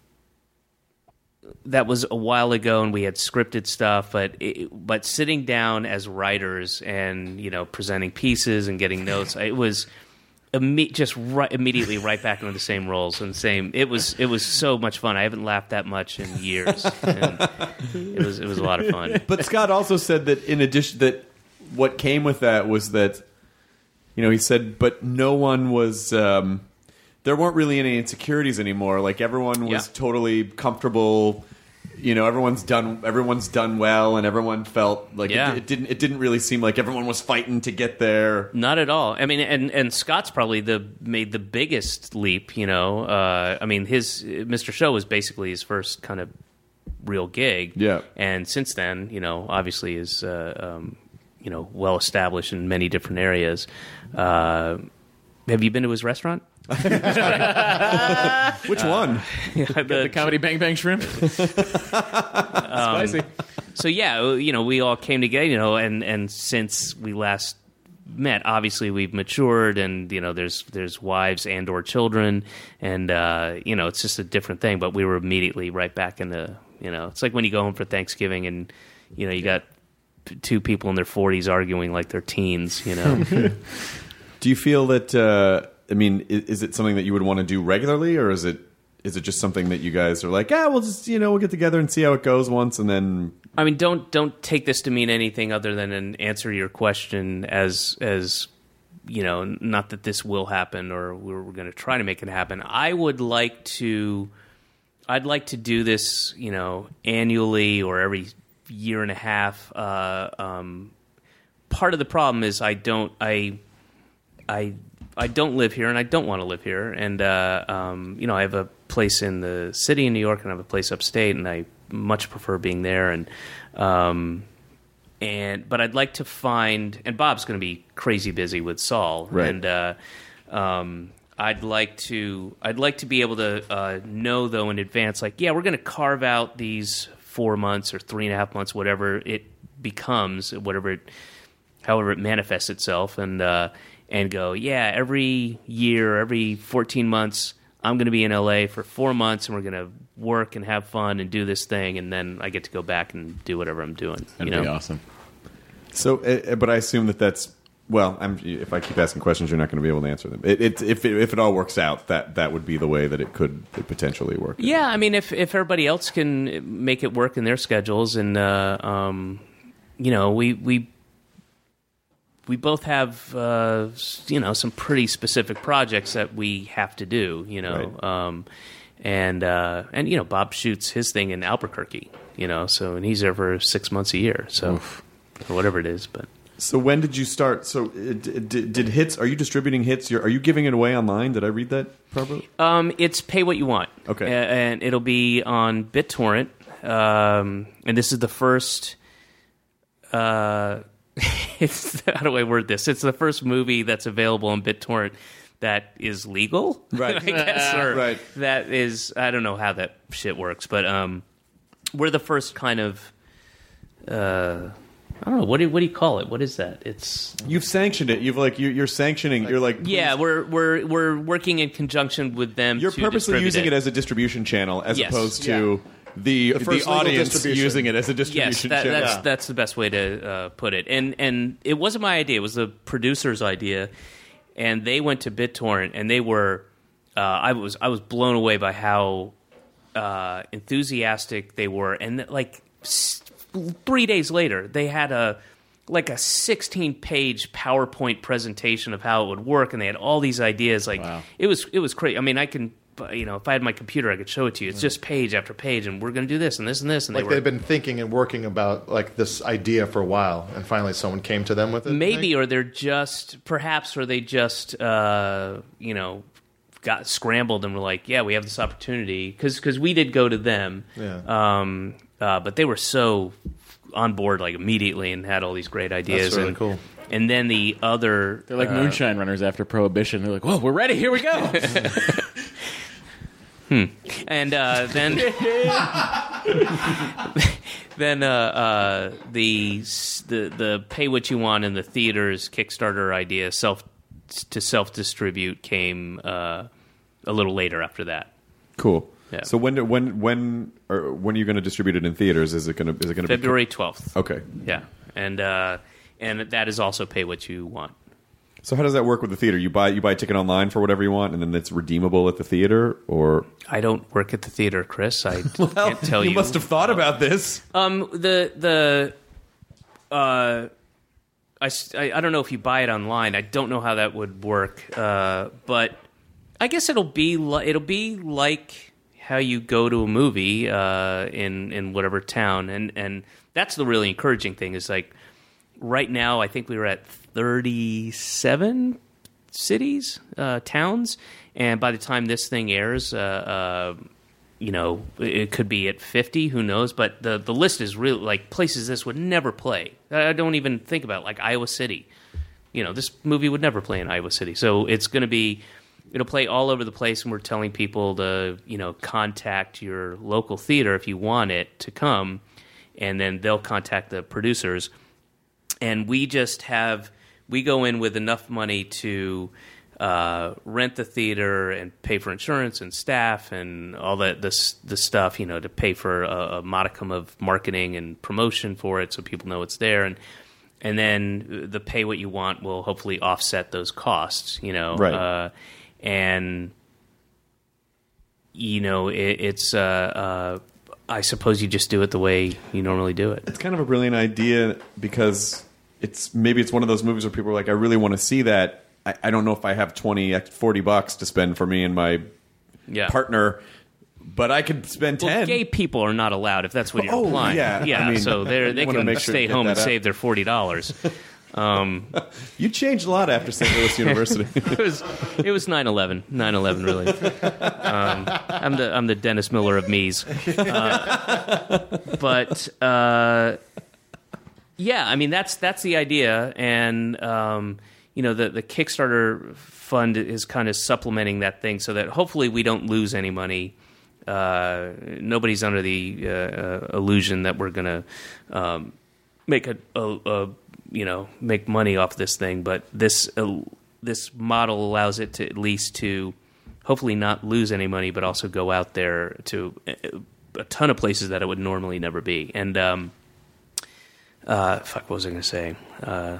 that was a while ago, and we had scripted stuff. But it, but sitting down as writers and, you know, presenting pieces and getting notes, it was imme- just right, immediately right back into the same roles and same. It was it was so much fun. I haven't laughed that much in years. And it was it was a lot of fun. But Scott also said that in addition, that what came with that was that, you know, he said, but no one was. Um, There weren't really any insecurities anymore. Like everyone was Yeah. totally comfortable. You know, everyone's done. Everyone's done well, and everyone felt like Yeah. it, it didn't. It didn't really seem like everyone was fighting to get there. Not at all. I mean, and, and Scott's probably the made the biggest leap. You know, uh, I mean, his Mister Show was basically his first kind of real gig. Yeah. And since then, you know, obviously is uh, um, you know, well established in many different areas. Uh, have you been to his restaurant? Which one? Yeah, the, the comedy Bang Bang Shrimp. Spicy. So yeah, you know, we all came together, you know, and, and since we last met, obviously we've matured, and you know, there's there's wives and or children, and uh, you know, it's just a different thing. But we were immediately right back in the, you know, it's like when you go home for Thanksgiving, and you know, you got p- two people in their forties arguing like they're teens, you know. Do you feel that? Uh, I mean, is, is it something that you would want to do regularly, or is it is it just something that you guys are like, yeah, we'll just, you know, we'll get together and see how it goes once, and then. I mean, don't don't take this to mean anything other than an answer to your question as as you know, not that this will happen or we're, we're going to try to make it happen. I would like to, I'd like to do this, you know, annually or every year and a half. Uh, um, part of the problem is I don't I I I don't live here, and I don't want to live here, and uh, um, you know, I have a place in the city in New York, and I have a place upstate, and I much prefer being there, and um, and but I'd like to find, and Bob's going to be crazy busy with Saul, Right. and uh, um, I'd like to I'd like to be able to uh, know though in advance, like, yeah, we're going to carve out these four months or three and a half months, whatever it becomes, whatever it, however it manifests itself, and uh, and go, yeah, every year, every fourteen months, I'm going to be in L A for four months, and we're going to work and have fun and do this thing, and then I get to go back and do whatever I'm doing. That'd you know? be awesome. So, uh, but I assume that that's well. I'm, if I keep asking questions, you're not going to be able to answer them. It, it, if it, if it all works out, that that would be the way that it could potentially work. Yeah, I mean, if if everybody else can make it work in their schedules, and uh, um, you know, we we we both have uh, you know some pretty specific projects that we have to do. You know, Right. um, and uh, and you know Bob shoots his thing in Albuquerque. You know, so and he's there for six months a year. So or whatever it is, but. So when did you start? So it, it, did, did Hits? Are you distributing Hits? You're, are you giving it away online? Did I read that properly? Um, it's pay what you want. Okay. A- and it'll be on BitTorrent. Um, and this is the first. Uh, it's, how do I word this? It's the first movie that's available on BitTorrent that is legal, Right. I guess, or Right. that is. I don't know how that shit works, but um, we're the first kind of. Uh, I don't know. What do what do you call it? What is that? It's You've sanctioned it. You've like you're, you're sanctioning. You're like yeah. We're we're we're working in conjunction with them. You're to purposely distribute using it. as a distribution channel, as Yes. opposed to the The the, first legal audience distribution. using it as a Yes, distribution that, channel. that's that's the best way to uh, put it. And and it wasn't my idea; it was the producer's idea. And they went to BitTorrent, and they were. Uh, I was I was blown away by how uh, enthusiastic they were, and like s- three days later, they had a like a sixteen page PowerPoint presentation of how it would work, and they had all these ideas. Like Wow. it was it was crazy. I mean, I can. You know, if I had my computer, I could show it to you. It's just page after page, and we're going to do this and this and this. And Like they were, they've been thinking and working about like this idea for a while, and finally someone came to them with it. Maybe, or they're just perhaps, or they just uh, you know got scrambled and were like, yeah, we have this opportunity because because we did go to them, Yeah. um, uh, but they were so on board like immediately and had all these great ideas. That's really and, cool. And then the other, They're like uh, moonshine runners after Prohibition. They're like, whoa, we're ready. Here we go. Hmm. And uh, then, then uh, uh, the the the pay what you want in the theaters Kickstarter idea self to self distribute came uh, a little later after that. Cool. Yeah. So when do- when when or when are you going to distribute it in theaters? Is it going to is it going to February twelfth. Okay. Yeah, and uh, and that is also pay what you want. So how does that work with the theater? You buy you buy a ticket online for whatever you want, and then it's redeemable at the theater, or I don't work at the theater, Chris. I can't tell you. you must have thought about this. Um, the the uh, I, s- I I don't know if you buy it online. I don't know how that would work. Uh, but I guess it'll be li- it'll be like how you go to a movie uh, in in whatever town, and and that's the really encouraging thing. Is like right now, I think we were at thirty-seven cities, uh, towns, and by the time this thing airs, uh, uh, you know, it could be at fifty. Who knows? But the the list is really like places this would never play. I don't even think about it, like Iowa City. You know, this movie would never play in Iowa City, so it's going to be. It'll play all over the place, and we're telling people to, you know, contact your local theater if you want it to come, and then they'll contact the producers. And we just have we go in with enough money to uh, rent the theater and pay for insurance and staff and all that this the stuff, you know, to pay for a, a modicum of marketing and promotion for it, so people know it's there, and and then the pay what you want will hopefully offset those costs, you know, Right. uh, and you know it, it's. Uh, uh, I suppose you just do it the way you normally do it. It's kind of a brilliant idea because it's maybe it's one of those movies where people are like, I really want to see that. I, I don't know if I have twenty, forty bucks to spend for me and my Yeah. partner, but I could spend ten. Well, gay people are not allowed if that's what you're Oh, implying. yeah. yeah. I mean, so they're, they I wanna can make sure to stay get home that and out. save their forty dollars. Um, You changed a lot after Saint Louis University. it was it was nine eleven. nine eleven, really. Um, I'm the I'm the Dennis Miller of Mies. Uh, but uh, yeah, I mean that's that's the idea, and um, you know the the Kickstarter fund is kind of supplementing that thing, so that hopefully we don't lose any money. Uh, nobody's under the uh, uh, illusion that we're going to um, make a, a, a you know make money off this thing, but this uh, this model allows it to at least to hopefully not lose any money, but also go out there to a ton of places that it would normally never be. And um, uh, fuck, what was I going to say? Uh,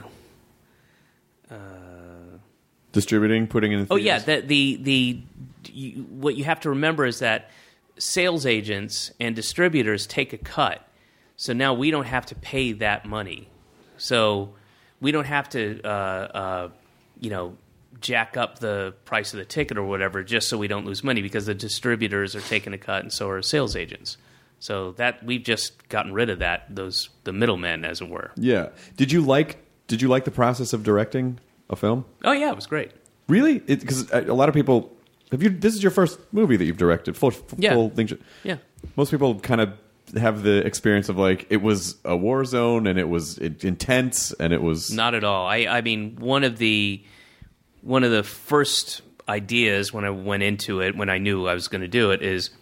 Distributing, putting in. Oh yeah, the the the you, what you have to remember is that sales agents and distributors take a cut, so now we don't have to pay that money. So we don't have to, uh, uh, you know, jack up the price of the ticket or whatever just so we don't lose money, because the distributors are taking a cut and so are sales agents. So that we've just gotten rid of that, those the middlemen, as it were. Yeah. Did you like Did you like the process of directing a film? Oh yeah, it was great. Really? Because a lot of people have you. This is your first movie that you've directed. Full, full Yeah. thing. Yeah. Most people kind of have the experience of like it was a war zone and it was intense and it was Not at all. I, I mean, one of the one of the first ideas when I went into it, when I knew I was going to do it, is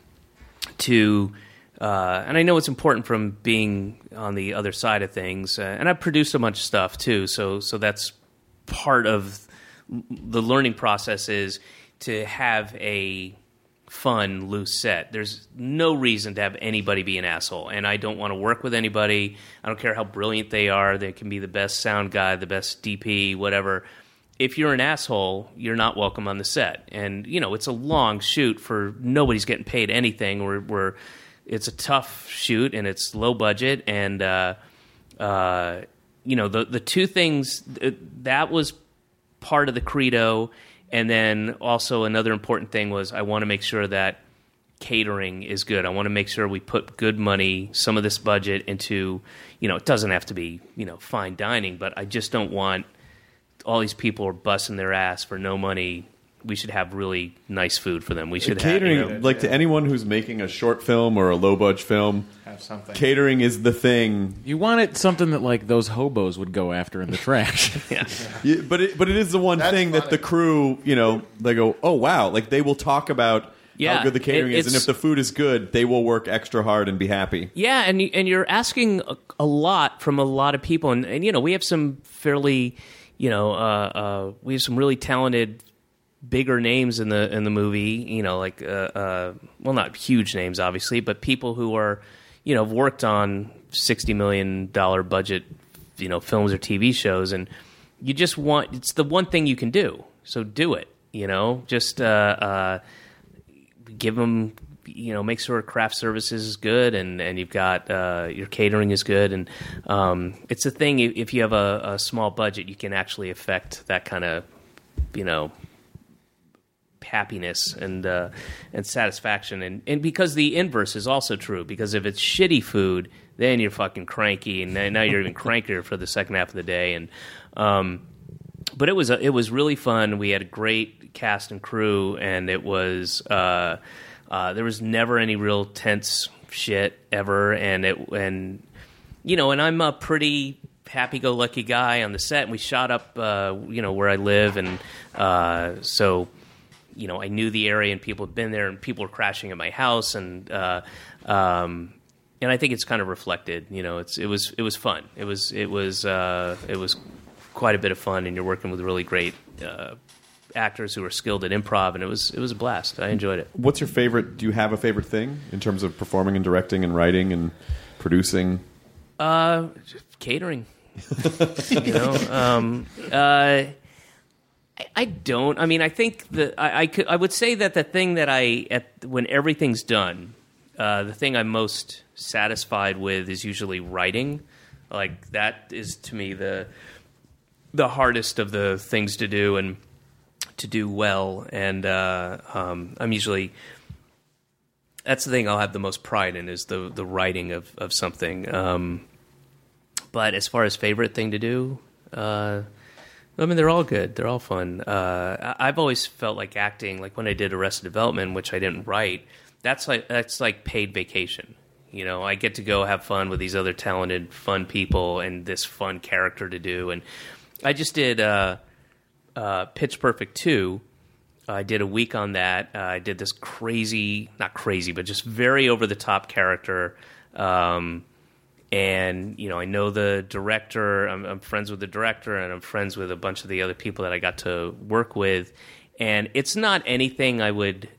to, uh, and I know it's important from being on the other side of things, uh, and I've produced a bunch of stuff too, so so that's part of the learning process, is to have a fun, loose set. There's no reason to have anybody be an asshole, and I don't want to work with anybody. I don't care how brilliant they are. They can be the best sound guy, the best D P, whatever. If you're an asshole, you're not welcome on the set. And, you know, it's a long shoot for nobody's getting paid anything. We're, we're it's a tough shoot, and it's low budget. And, uh, uh, you know, the, the two things, that was part of the credo. And then also another important thing was I want to make sure that catering is good. I want to make sure we put good money, some of this budget into, you know, it doesn't have to be, you know, fine dining, but I just don't want all these people are busting their ass for no money. We should have really nice food for them. We should catering, have, you know, like to anyone who's making a short film or a low budget film. Have something. Catering is the thing. You want it something that like those hobos would go after in the trash. yeah. Yeah, but it, but it is the one That's thing funny. that the crew, you know, they go, oh wow, like they will talk about Yeah, how good the catering it- is, and it's- if the food is good, they will work extra hard and be happy. Yeah, and you- and you're asking a, a lot from a lot of people, and, and you know we have some fairly, you know, uh, uh, we have some really talented, bigger names in the in the movie. You know, like uh, uh, well, not huge names, obviously, but people who are, you know, have worked on sixty million dollar budget, you know, films or T V shows, and you just want it's the one thing you can do, so do it. You know, just. Uh, uh, give them, you know, make sure craft services is good, and, and you've got uh, your catering is good, and um, it's a thing. If you have a, a small budget, you can actually affect that kind of, you know, happiness and uh, and satisfaction, and and because the inverse is also true. Because if it's shitty food, then you're fucking cranky, and now you're even crankier for the second half of the day. And um, but it was a, it was really fun. We had a great cast and crew, and it was uh, uh, there was never any real tense shit ever, and it and you know, and I'm a pretty happy-go-lucky guy on the set, and we shot up uh, you know where I live, and uh, so you know I knew the area, and people had been there, and people were crashing at my house, and uh, um, and I think it's kind of reflected. You know, it's it was it was fun. It was it was uh, it was quite a bit of fun, and you're working with really great uh, actors who are skilled at improv, and it was it was a blast. I enjoyed it. What's your favorite? Do you have a favorite thing in terms of performing and directing and writing and producing? Uh, catering. you know, um, uh, I, I don't. I mean, I think that I I, could, I would say that the thing that I at when everything's done, uh, the thing I'm most satisfied with is usually writing. Like that is to me the the hardest of the things to do and to do well, and uh, um, I'm usually that's the thing I'll have the most pride in is the the writing of of something. Um, but as far as favorite thing to do, uh, I mean they're all good, they're all fun. Uh, I- I've always felt like acting, like when I did Arrested Development, which I didn't write. That's like that's like paid vacation. You know, I get to go have fun with these other talented, fun people and this fun character to do. And I just did uh, uh, Pitch Perfect two. I did a week on that. Uh, I did this crazy, not crazy, but just very over-the-top character. Um, and, you know, I know the director. I'm, I'm friends with the director, and I'm friends with a bunch of the other people that I got to work with. And it's not anything I would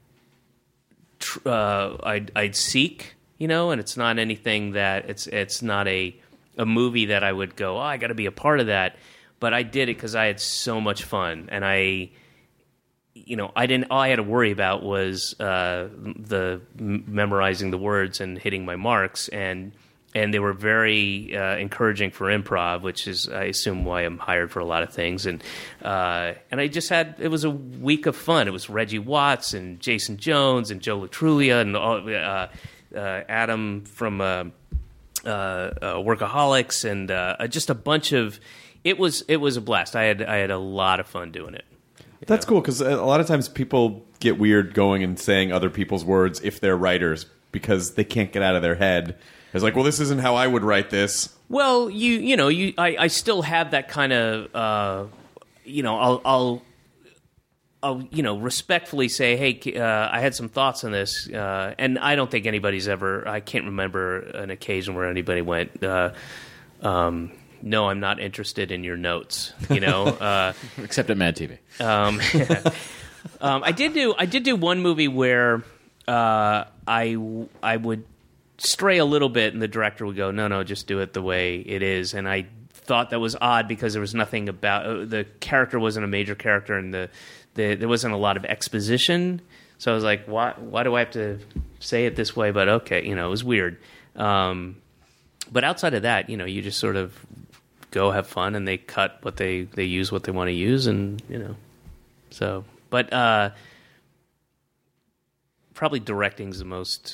tr- uh, I'd, I'd seek, you know, and it's not anything that it's it's not a a movie that I would go, oh, I got to be a part of that. But I did it because I had so much fun, and I, you know, I didn't. All I had to worry about was uh, the m- memorizing the words and hitting my marks, and and they were very uh, encouraging for improv, which is, I assume, why I'm hired for a lot of things. And uh, and I just had, it was a week of fun. It was Reggie Watts and Jason Jones and Joe Latrulia and all, uh, uh, Adam from uh, uh, uh, Workaholics and uh, just a bunch of. It was it was a blast. I had I had a lot of fun doing it. That's know? cool because a lot of times people get weird going and saying other people's words if they're writers because they can't get out of their head. It's like, well, this isn't how I would write this. Well, you you know, you I, I still have that kind of uh, you know, I'll I'll I'll you know respectfully say, hey, uh, I had some thoughts on this, uh, and I don't think anybody's ever. I can't remember an occasion where anybody went. Uh, um, No, I'm not interested in your notes. You know, uh, except at Mad T V. Um, um, I did do I did do one movie where uh, I I would stray a little bit, and the director would go, "No, no, just do it the way it is." And I thought that was odd because there was nothing about uh, the character wasn't a major character, and the, the there wasn't a lot of exposition. So I was like, "Why? Why do I have to say it this way?" But okay, you know, it was weird. Um, but outside of that, you know, you just sort of go have fun, and they cut what they they use what they want to use, and you know, so but uh, probably directing's the most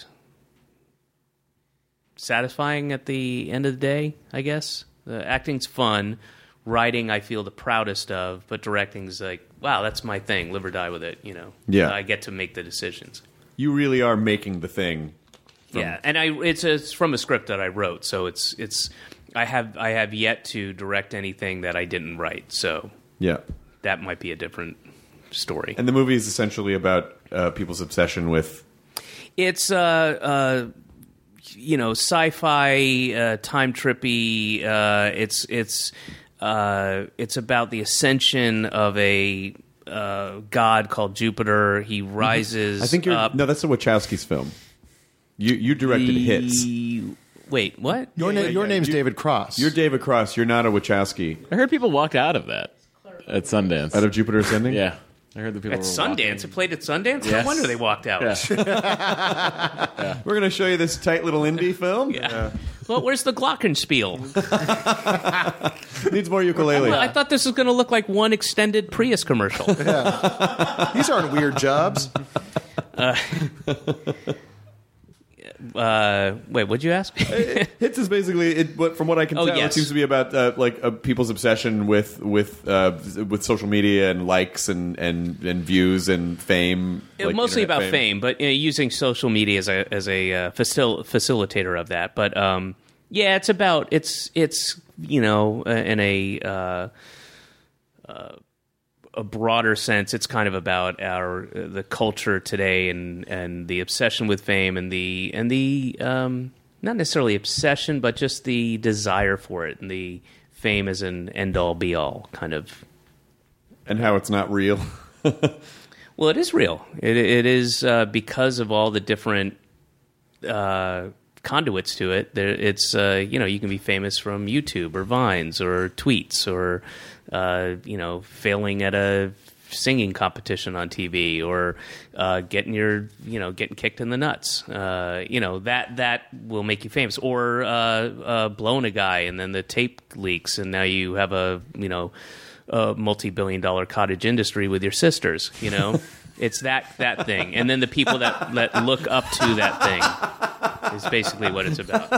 satisfying at the end of the day, I guess. The acting's fun, writing I feel the proudest of, but directing's like, wow, that's my thing, live or die with it. You know, yeah, I get to make the decisions. You really are making the thing. From... Yeah, and I it's, it's from a script that I wrote, so it's it's. I have I have yet to direct anything that I didn't write, so yeah, that might be a different story. And the movie is essentially about uh, people's obsession with. It's uh, uh, you know, sci-fi, uh, time trippy. Uh, it's it's uh, it's about the ascension of a uh, god called Jupiter. He rises. I think you're up. no, that's the Wachowskis film. You you directed the, Hits. Wait, what? Your, yeah, na- yeah, your yeah. name's you, David Cross. You're David Cross. You're not a Wachowski. I heard people walk out of that at Sundance. Out of Jupiter Ascending? Yeah. I heard the people At were Sundance? walking. It played at Sundance? Yes. No wonder they walked out. Yeah. yeah. We're going to show you this tight little indie film. Yeah. yeah. Well, where's the glockenspiel? Needs more ukulele. Well, I thought this was going to look like one extended Prius commercial. Yeah. These aren't weird jobs. Uh, uh, wait, what'd you ask? Hits is basically, it, what, from what I can Oh, tell, yes. it seems to be about uh, like uh, people's obsession with with uh, with social media and likes and, and, and views and fame. It, like mostly internet about fame, but you know, using social media as a as a uh, facil- facilitator of that. But um, yeah, it's about it's it's you know uh, in a uh, uh, a broader sense, it's kind of about our uh, the culture today and, and the obsession with fame and the and the um, not necessarily obsession, but just the desire for it and the fame as an end all be all kind of. And how it's not real. Well, it is real. It, it is uh, because of all the different uh, conduits to it. There, it's uh, you know you can be famous from YouTube or Vines or tweets or uh, you know failing at a singing competition on T V or uh, getting your you know getting kicked in the nuts. Uh, you know that that will make you famous. Or uh, uh, blowing a guy and then the tape leaks and now you have a you know. a multi-billion dollar cottage industry with your sisters, you know? It's that that thing. And then the people that, that look up to that thing is basically what it's about.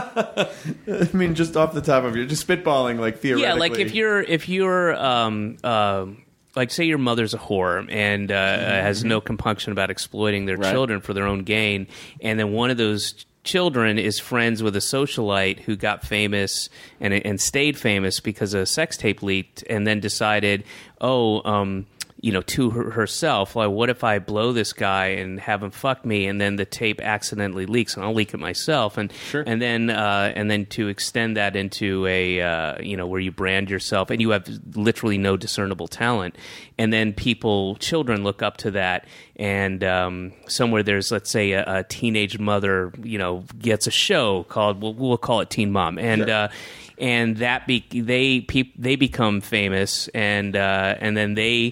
I mean, just off the top of your, just spitballing, like, theoretically. Yeah, like if you're, if you're, um, uh, like say your mother's a whore and uh, has no compunction about exploiting their Right. children for their own gain, and then one of those children is friends with a socialite who got famous and and stayed famous because a sex tape leaked, and then decided, oh, um, you know, to her, herself, like, what if I blow this guy and have him fuck me, and then the tape accidentally leaks, and I'll leak it myself, and Sure. and then uh, and then to extend that into a uh, you know where you brand yourself and you have literally no discernible talent, and then people, children, look up to that, and um, somewhere there's, let's say, a, a teenage mother, you know, gets a show called, we'll, we'll call it Teen Mom, and. Sure. Uh, and that be, they pe- they become famous, and uh, and then they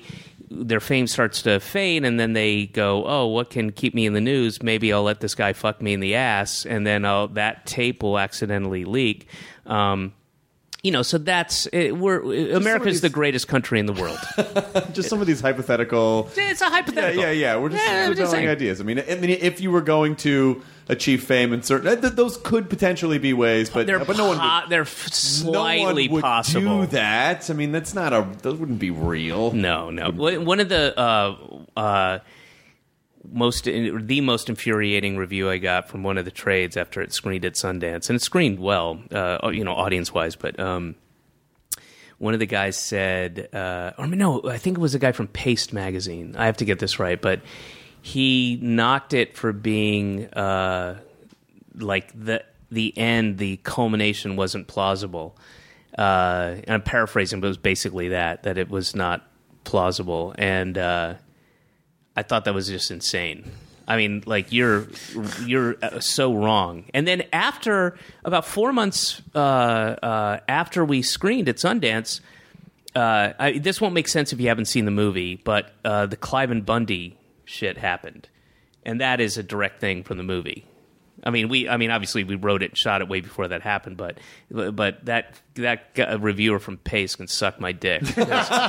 their fame starts to fade, and then they go, oh, what can keep me in the news? Maybe I'll let this guy fuck me in the ass, and then I'll, that tape will accidentally leak. Um, you know, so that's it, we're America's these, the greatest country in the world. Just some of these hypothetical. It's a hypothetical. Yeah, yeah, yeah. We're just, yeah, we're just telling saying. ideas. I mean, I mean, if you were going to achieve fame and certain, th- those could potentially be ways, but they're but no one po- would, they're slightly no one would possible. do that. I mean, that's not a. Those wouldn't be real. No, no. One of the uh, uh, most the most infuriating review I got from one of the trades after it screened at Sundance, and it screened well, uh, you know, audience wise, but. Um, One of the guys said, uh, or no, I think it was a guy from Paste magazine. I have to get this right, but he knocked it for being uh, like the the end, the culmination wasn't plausible. Uh, and I'm paraphrasing, but it was basically that that it was not plausible, and uh, I thought that was just insane. I mean, like you're you're so wrong. And then after about four months uh, uh, after we screened at Sundance, uh, I, this won't make sense if you haven't seen the movie, but uh, the Cliven Bundy shit happened, and that is a direct thing from the movie. I mean, we. I mean, obviously, we wrote it, and shot it way before that happened. But, but that that reviewer from Pace can suck my dick. He,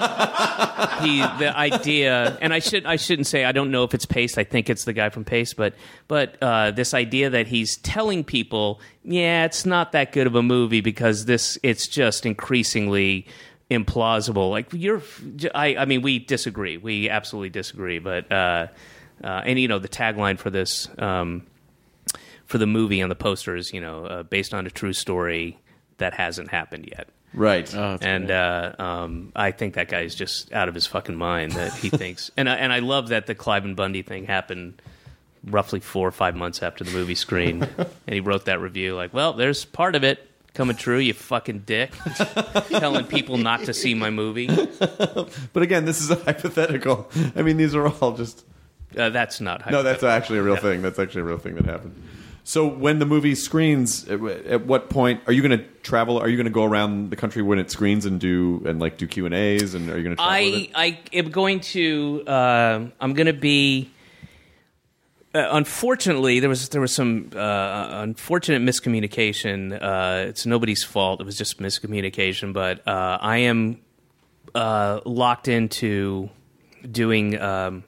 the idea, and I should I shouldn't say I don't know if it's Pace. I think it's the guy from Pace. But but uh, this idea that he's telling people, yeah, it's not that good of a movie because this it's just increasingly implausible. Like you're, I I mean, we disagree. We absolutely disagree. But uh, uh, and you know the tagline for this. Um, For the movie on the posters, you know, uh, based on a true story that hasn't happened yet. Right. Oh, and uh, um, I think that guy is just out of his fucking mind that he thinks. And I, and I love that the Cliven Bundy thing happened roughly four or five months after the movie screened. And he wrote that review like, well, there's part of it coming true, you fucking dick. Telling people not to see my movie. But again, this is a hypothetical. I mean, these are all just... Uh, that's not No, that's actually a real Yeah. thing. That's actually a real thing that happened. So when the movie screens, at, at what point are you going to travel? Are you going to go around the country when it screens and do and like do Q and A's? And are you going to travel with I it? I am going to uh, I'm going to be. Uh, unfortunately, there was there was some uh, unfortunate miscommunication. Uh, it's nobody's fault. It was just miscommunication. But uh, I am uh, locked into doing um,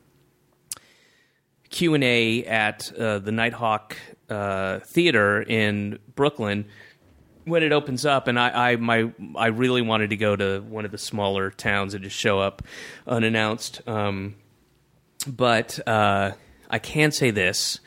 Q and A at uh, the Nighthawk uh, Theater in Brooklyn when it opens up, and I, I my I really wanted to go to one of the smaller towns and just show up unannounced. Um, but uh, I can say this: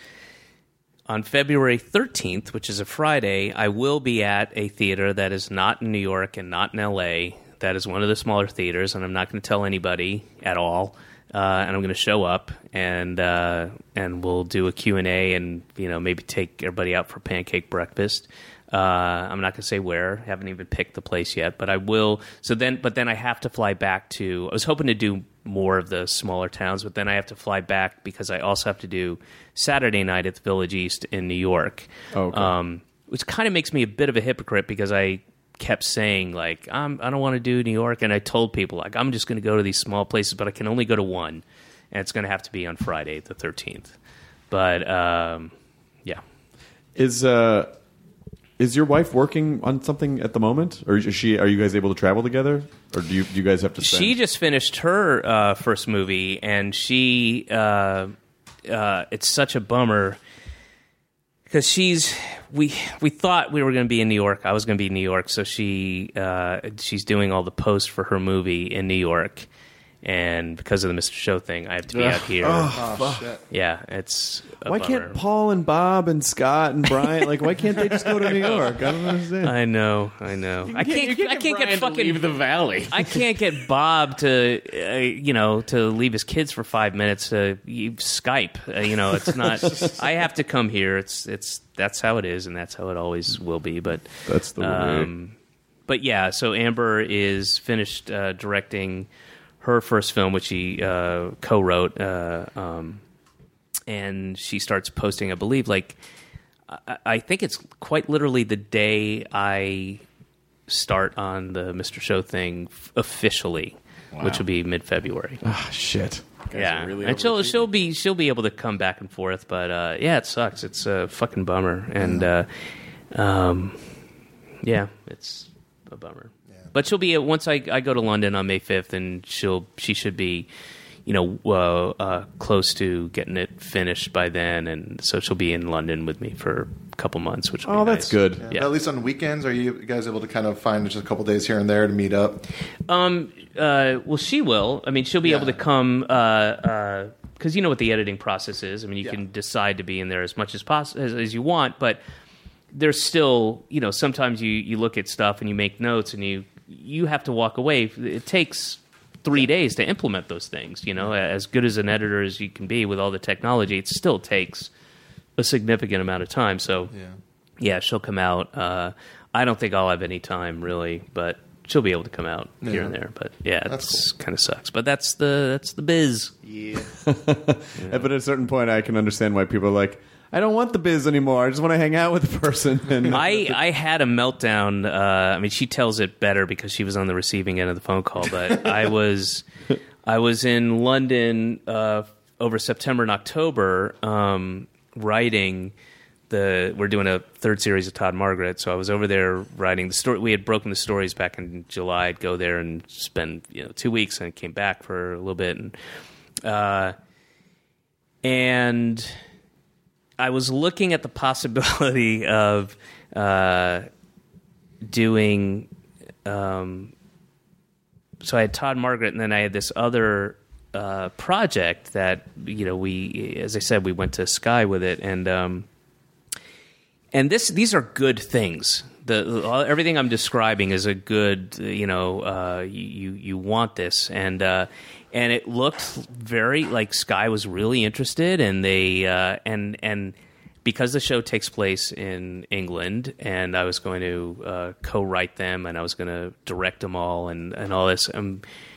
on February thirteenth, which is a Friday, I will be at a theater that is not in New York and not in L A. That is one of the smaller theaters, and I'm not going to tell anybody at all. Uh, and I'm going to show up, and uh, and we'll do a Q and A, and you know maybe take everybody out for pancake breakfast. Uh, I'm not going to say where. Haven't even picked the place yet, but I will. So then, but then I have to fly back to. I was hoping to do more of the smaller towns, but then I have to fly back because I also have to do Saturday night at the Village East in New York. Okay. Um, which kind of makes me a bit of a hypocrite because I kept saying like I'm, I don't want to do New York, and I told people like I'm just going to go to these small places, but I can only go to one, and it's going to have to be on Friday the thirteenth. But um, yeah, Is uh, is your wife working on something at the moment, or is she? Are you guys able to travel together, or do you do you guys have to? Spend? She just finished her uh, first movie, and she uh, uh, it's such a bummer. Because she's, we we thought we were going to be in New York. I was going to be in New York, so she uh, she's doing all the posts for her movie in New York, and because of the Mister Show thing, I have to be Ugh. out here. Oh, oh, shit. Yeah, it's a Why bummer. can't Paul and Bob and Scott and Brian like? Why can't they just go to New York? I don't understand. I know, I know. I can't- can't. you can't I get can't Brian get to fucking leave the valley. I can't get Bob to, uh, you know, to leave his kids for five minutes to you, Skype. Uh, you know, it's not. I have to come here. It's it's that's how it is, and that's how it always will be. But That's the way. um, but yeah. So Amber is finished uh, directing her first film, which she uh, co-wrote, uh, um, and she starts posting. I believe, like I, I think it's quite literally the day I start on the Mister Show thing f- officially. wow. which will be mid-February. Ah, shit. Yeah, really and she'll she'll be she'll be able to come back and forth, but uh, yeah, it sucks. It's a fucking bummer, and uh, um, yeah, it's a bummer. Yeah. But she'll be once I, I go to London on May fifth, and she'll she should be, you know, uh, uh, close to getting it finished by then, and so she'll be in London with me for a couple months. Which will oh, be that's nice. good. Yeah. Yeah. At least on weekends, are you guys able to kind of find just a couple days here and there to meet up? Um. Uh. Well, she will. I mean, she'll be Yeah. able to come. Uh. Uh. Because you know what the editing process is. I mean, you Yeah. can decide to be in there as much as poss- as, as you want, but there's still, you know, sometimes you, you look at stuff and you make notes and you you have to walk away. It takes three days to implement those things. You know, as good as an editor as you can be with all the technology, it still takes a significant amount of time. So, Yeah. yeah, she'll come out. Uh, I don't think I'll have any time really, but she'll be able to come out here Yeah. and there. But yeah, That's it kind of sucks. But that's the that's the biz. Yeah. But at a certain point, I can understand why people are like, I don't want the biz anymore. I just want to hang out with the person. And I, I had a meltdown. Uh, I mean, she tells it better because she was on the receiving end of the phone call. But I was I was in London uh, over September and October um, writing the. We're doing a third series of Todd Margaret, so I was over there writing the story. We had broken the stories back in July. I'd go there and spend you know two weeks, and came back for a little bit, and uh, and. I was looking at the possibility of uh, doing. Um, so I had Todd Margaret, and then I had this other uh, project that you know we, as I said, we went to Sky with it, and um, and this these are good things. The everything I'm describing is a good. You know, uh, you you want this, and. Uh, And it looked very like Sky was really interested, and they uh, and and because the show takes place in England, and I was going to uh, co-write them, and I was going to direct them all, and, and all this. Um,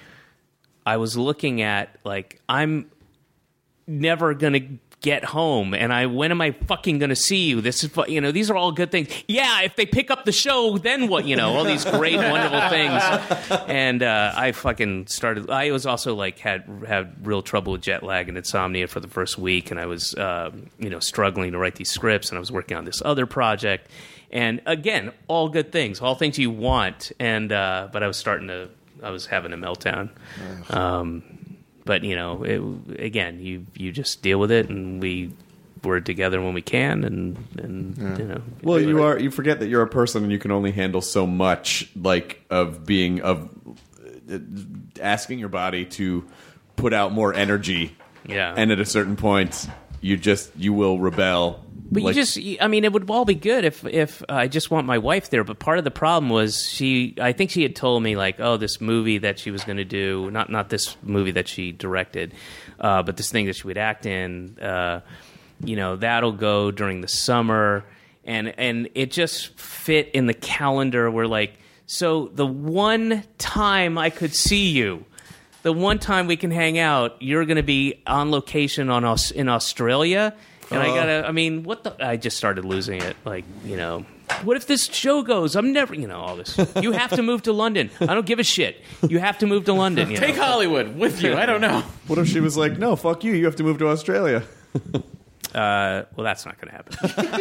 I was looking at like I'm never going to get home, and I when am I fucking going to see you? This is fu- you know these are all good things. Yeah, if they pick up the show, then what? You know all these great wonderful things. And uh, I fucking started. I was also like had had real trouble with jet lag and insomnia for the first week, and I was um, you know struggling to write these scripts, and I was working on this other project. And again, all good things, all things you want. And uh, but I was starting to. I was having a meltdown. Um, But you know, it, again, you you just deal with it, and we we're together when we can, and and Yeah. you know. Well, you are. You forget that you're a person, and you can only handle so much, like of being of uh, asking your body to put out more energy. Yeah. And at a certain point, you just you will rebel. But like, you just, I mean, it would all be good if if uh, I just want my wife there. But part of the problem was she, I think she had told me like, oh, this movie that she was going to do, not not this movie that she directed, uh, but this thing that she would act in, uh, you know, that'll go during the summer, and and it just fit in the calendar. Where like, so the one time I could see you. The one time we can hang out, you're going to be on location on Aus- in Australia. And I gotta, I mean, what the, I just started losing it. Like, you know, what if this show goes? I'm never, you know, all this. You have to move to London. I don't give a shit. You have to move to London. You Take know? Hollywood with you. I don't know. What if she was like, no, fuck you. You have to move to Australia. Uh, well, that's not going to happen.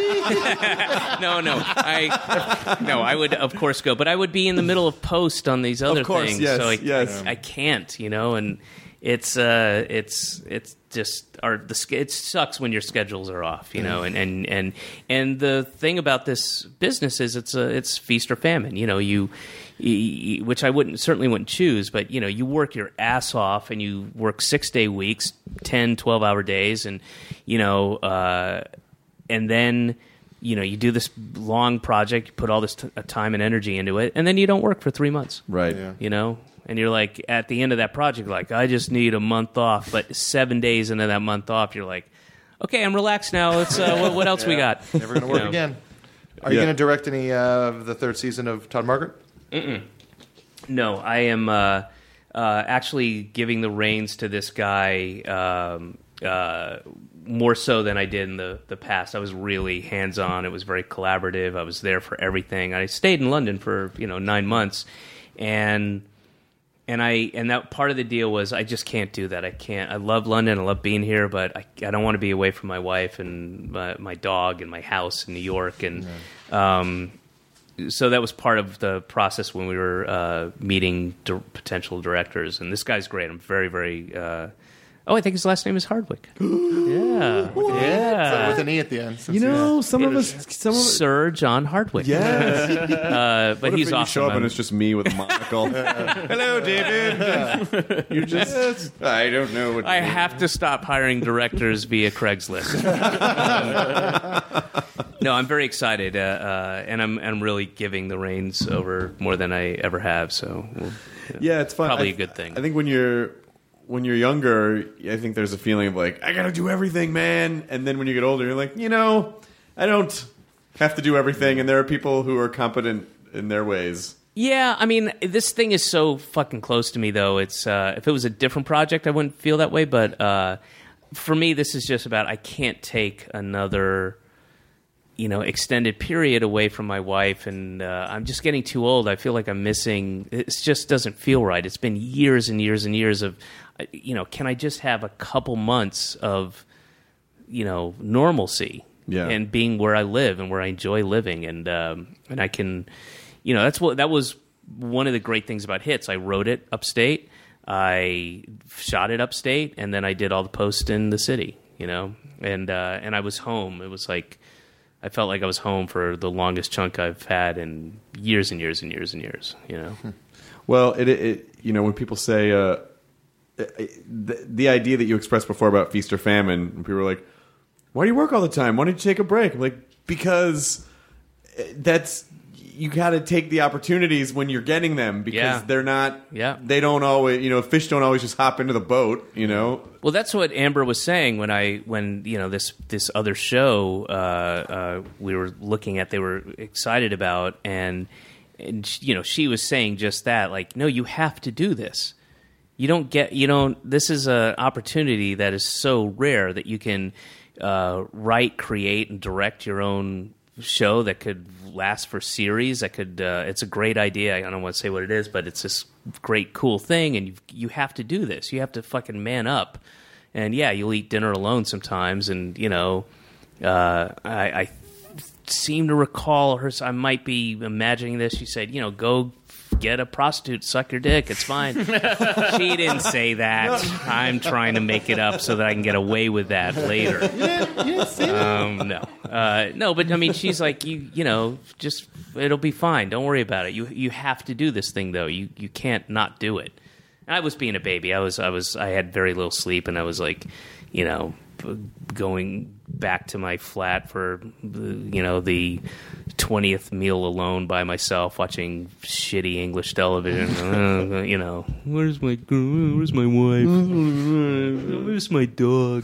no, no, I no, I would of course go, but I would be in the middle of post on these other Of course, things, yes, so I, yes. I, I can't, you know, and it's uh, it's it's just our the sch- it sucks when your schedules are off, you know, and and and and the thing about this business is it's a it's feast or famine, you know, you. you which I wouldn't certainly wouldn't choose, but you know, you work your ass off and you work six day weeks, ten, twelve hour days, and you know, uh, and then you know, you do this long project, you put all this t- time and energy into it, and then you don't work for three months, right? Yeah. You know, and you're like at the end of that project, like I just need a month off, but seven days into that month off, you're like, okay, I'm relaxed now. Let's uh, what, what else Yeah. we got? Never going to work You know? again. Are Yeah. you going to direct any uh, of the third season of Todd Margaret? Mm-mm. No, I am uh, uh, actually giving the reins to this guy um, uh, more so than I did in the, the past. I was really hands-on. It was very collaborative. I was there for everything. I stayed in London for you know nine months, and and I and that part of the deal was I just can't do that. I can't. I love London. I love being here, but I, I don't want to be away from my wife and my, my dog and my house in New York. And um, so that was part of the process when we were uh, meeting di- potential directors. And this guy's great. I'm very, very. Uh, Oh, I think his last name is Hardwick. yeah, yeah, with an E at the end. You know, some of us, some of us, Sir John Hardwick. Yes, uh, but what he's if you awesome. show up and it's just me with a monocle. Hello, David. You just, I don't know what. I have to stop hiring directors via Craigslist. No, I'm very excited, uh, uh, and I'm I'm really giving the reins over more than I ever have. So, we'll, yeah, it's fun. Probably I, a good thing. I think when you're. When you're younger, I think there's a feeling of like, I gotta do everything, man. And then when you get older, you're like, you know, I don't have to do everything. And there are people who are competent in their ways. Yeah, I mean, this thing is so fucking close to me, though. It's uh, if it was a different project, I wouldn't feel that way. But uh, for me, this is just about I can't take another, you know, extended period away from my wife, and uh, I'm just getting too old. I feel like I'm missing. It just doesn't feel right. It's been years and years and years of, you know, can I just have a couple months of, you know, normalcy, yeah. and being where I live and where I enjoy living, and um, and I can, you know, that's what that was one of the great things about Hits. I wrote it upstate, I shot it upstate, and then I did all the post in the city, you know, and uh, and I was home. It was like I felt like I was home for the longest chunk I've had in years and years and years and years, you know. Well, it, it you know, when people say. Uh, The, the idea that you expressed before about feast or famine, and people are like, "Why do you work all the time? Why don't you take a break?" I'm like, because that's you got to take the opportunities when you're getting them, because Yeah. they're not. Yeah. They don't always. You know, fish don't always just hop into the boat. You know. Well, that's what Amber was saying when I when you know this this other show uh, uh, we were looking at. They were excited about, and and you know she was saying just that, like, no, you have to do this. You don't get, you don't, this is an opportunity that is so rare that you can uh, write, create, and direct your own show that could last for series. That could, uh, it's a great idea. I don't want to say what it is, but it's this great, cool thing, and you you have to do this. You have to fucking man up. And yeah, you'll eat dinner alone sometimes, and, you know, uh, I, I seem to recall her, I might be imagining this, she said, you know, go get a prostitute, suck your dick, it's fine. She didn't say that. I'm trying to make it up so that I can get away with that later. You didn't, you didn't say that. Um, no, uh, no, but I mean, she's like, you, you know, just it'll be fine. Don't worry about it. You, you have to do this thing though. You, you can't not do it. And I was being a baby. I was, I was, I had very little sleep, and I was like, you know, going back to my flat for, you know, the twentieth meal alone by myself, watching shitty English television. uh, you know, where's my girl? Where's my wife? Where's my dog?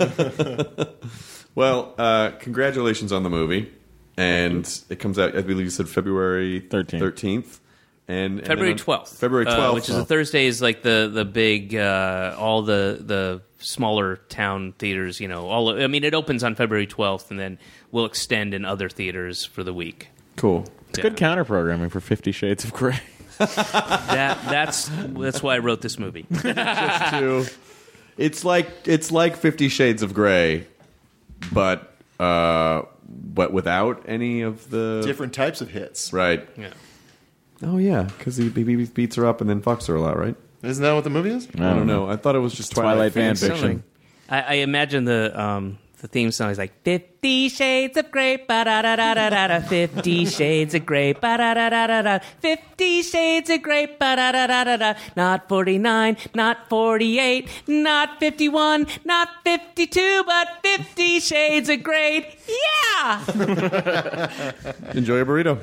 Well, uh, congratulations on the movie, and it comes out. I believe you said February thirteenth. Thirteenth. And, and February then on- twelfth. February twelfth, uh, which is a Thursday, is like the the big uh, all the the smaller town theaters. You know, all I mean, it opens on February twelfth, and then we'll extend in other theaters for the week. Cool. It's good counter programming for Fifty Shades of Grey. that that's that's why I wrote this movie. Just to, it's like it's like Fifty Shades of Grey, but uh, but without any of the Different types of hits. right. Yeah. Oh yeah, because he, he beats her up and then fucks her a lot, right? Isn't that what the movie is? I don't know. I thought it was just Twilight, Twilight fan fan fiction. I, I imagine the um, the theme song is like Fifty Shades of Grey, ba da da da da da da. Fifty Shades of Grey, ba da da da da da. Fifty Shades of Grey, ba da da da da da. Not forty nine, not forty eight, not fifty one, not fifty two, but Fifty Shades of Grey. Yeah. Enjoy your burrito.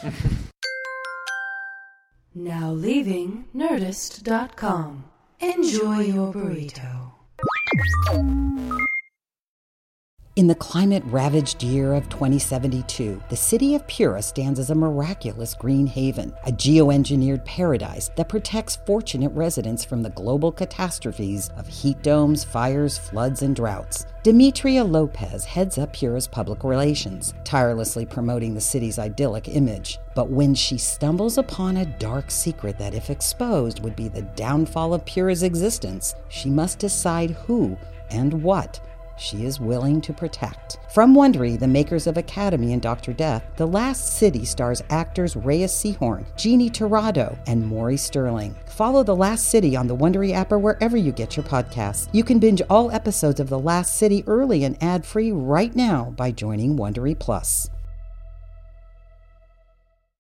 Now leaving Nerdist dot com. Enjoy your burrito. In the climate-ravaged year of twenty seventy-two, the city of Pura stands as a miraculous green haven, a geoengineered paradise that protects fortunate residents from the global catastrophes of heat domes, fires, floods, and droughts. Demetria Lopez heads up Pura's public relations, tirelessly promoting the city's idyllic image. But when she stumbles upon a dark secret that, if exposed, would be the downfall of Pura's existence, she must decide who and what she is willing to protect. From Wondery, the makers of Academy and Doctor Death, The Last City stars actors Reyes Sehorn, Jeannie Torrado, and Maury Sterling. Follow The Last City on the Wondery app or wherever you get your podcasts. You can binge all episodes of The Last City early and ad-free right now by joining Wondery Plus.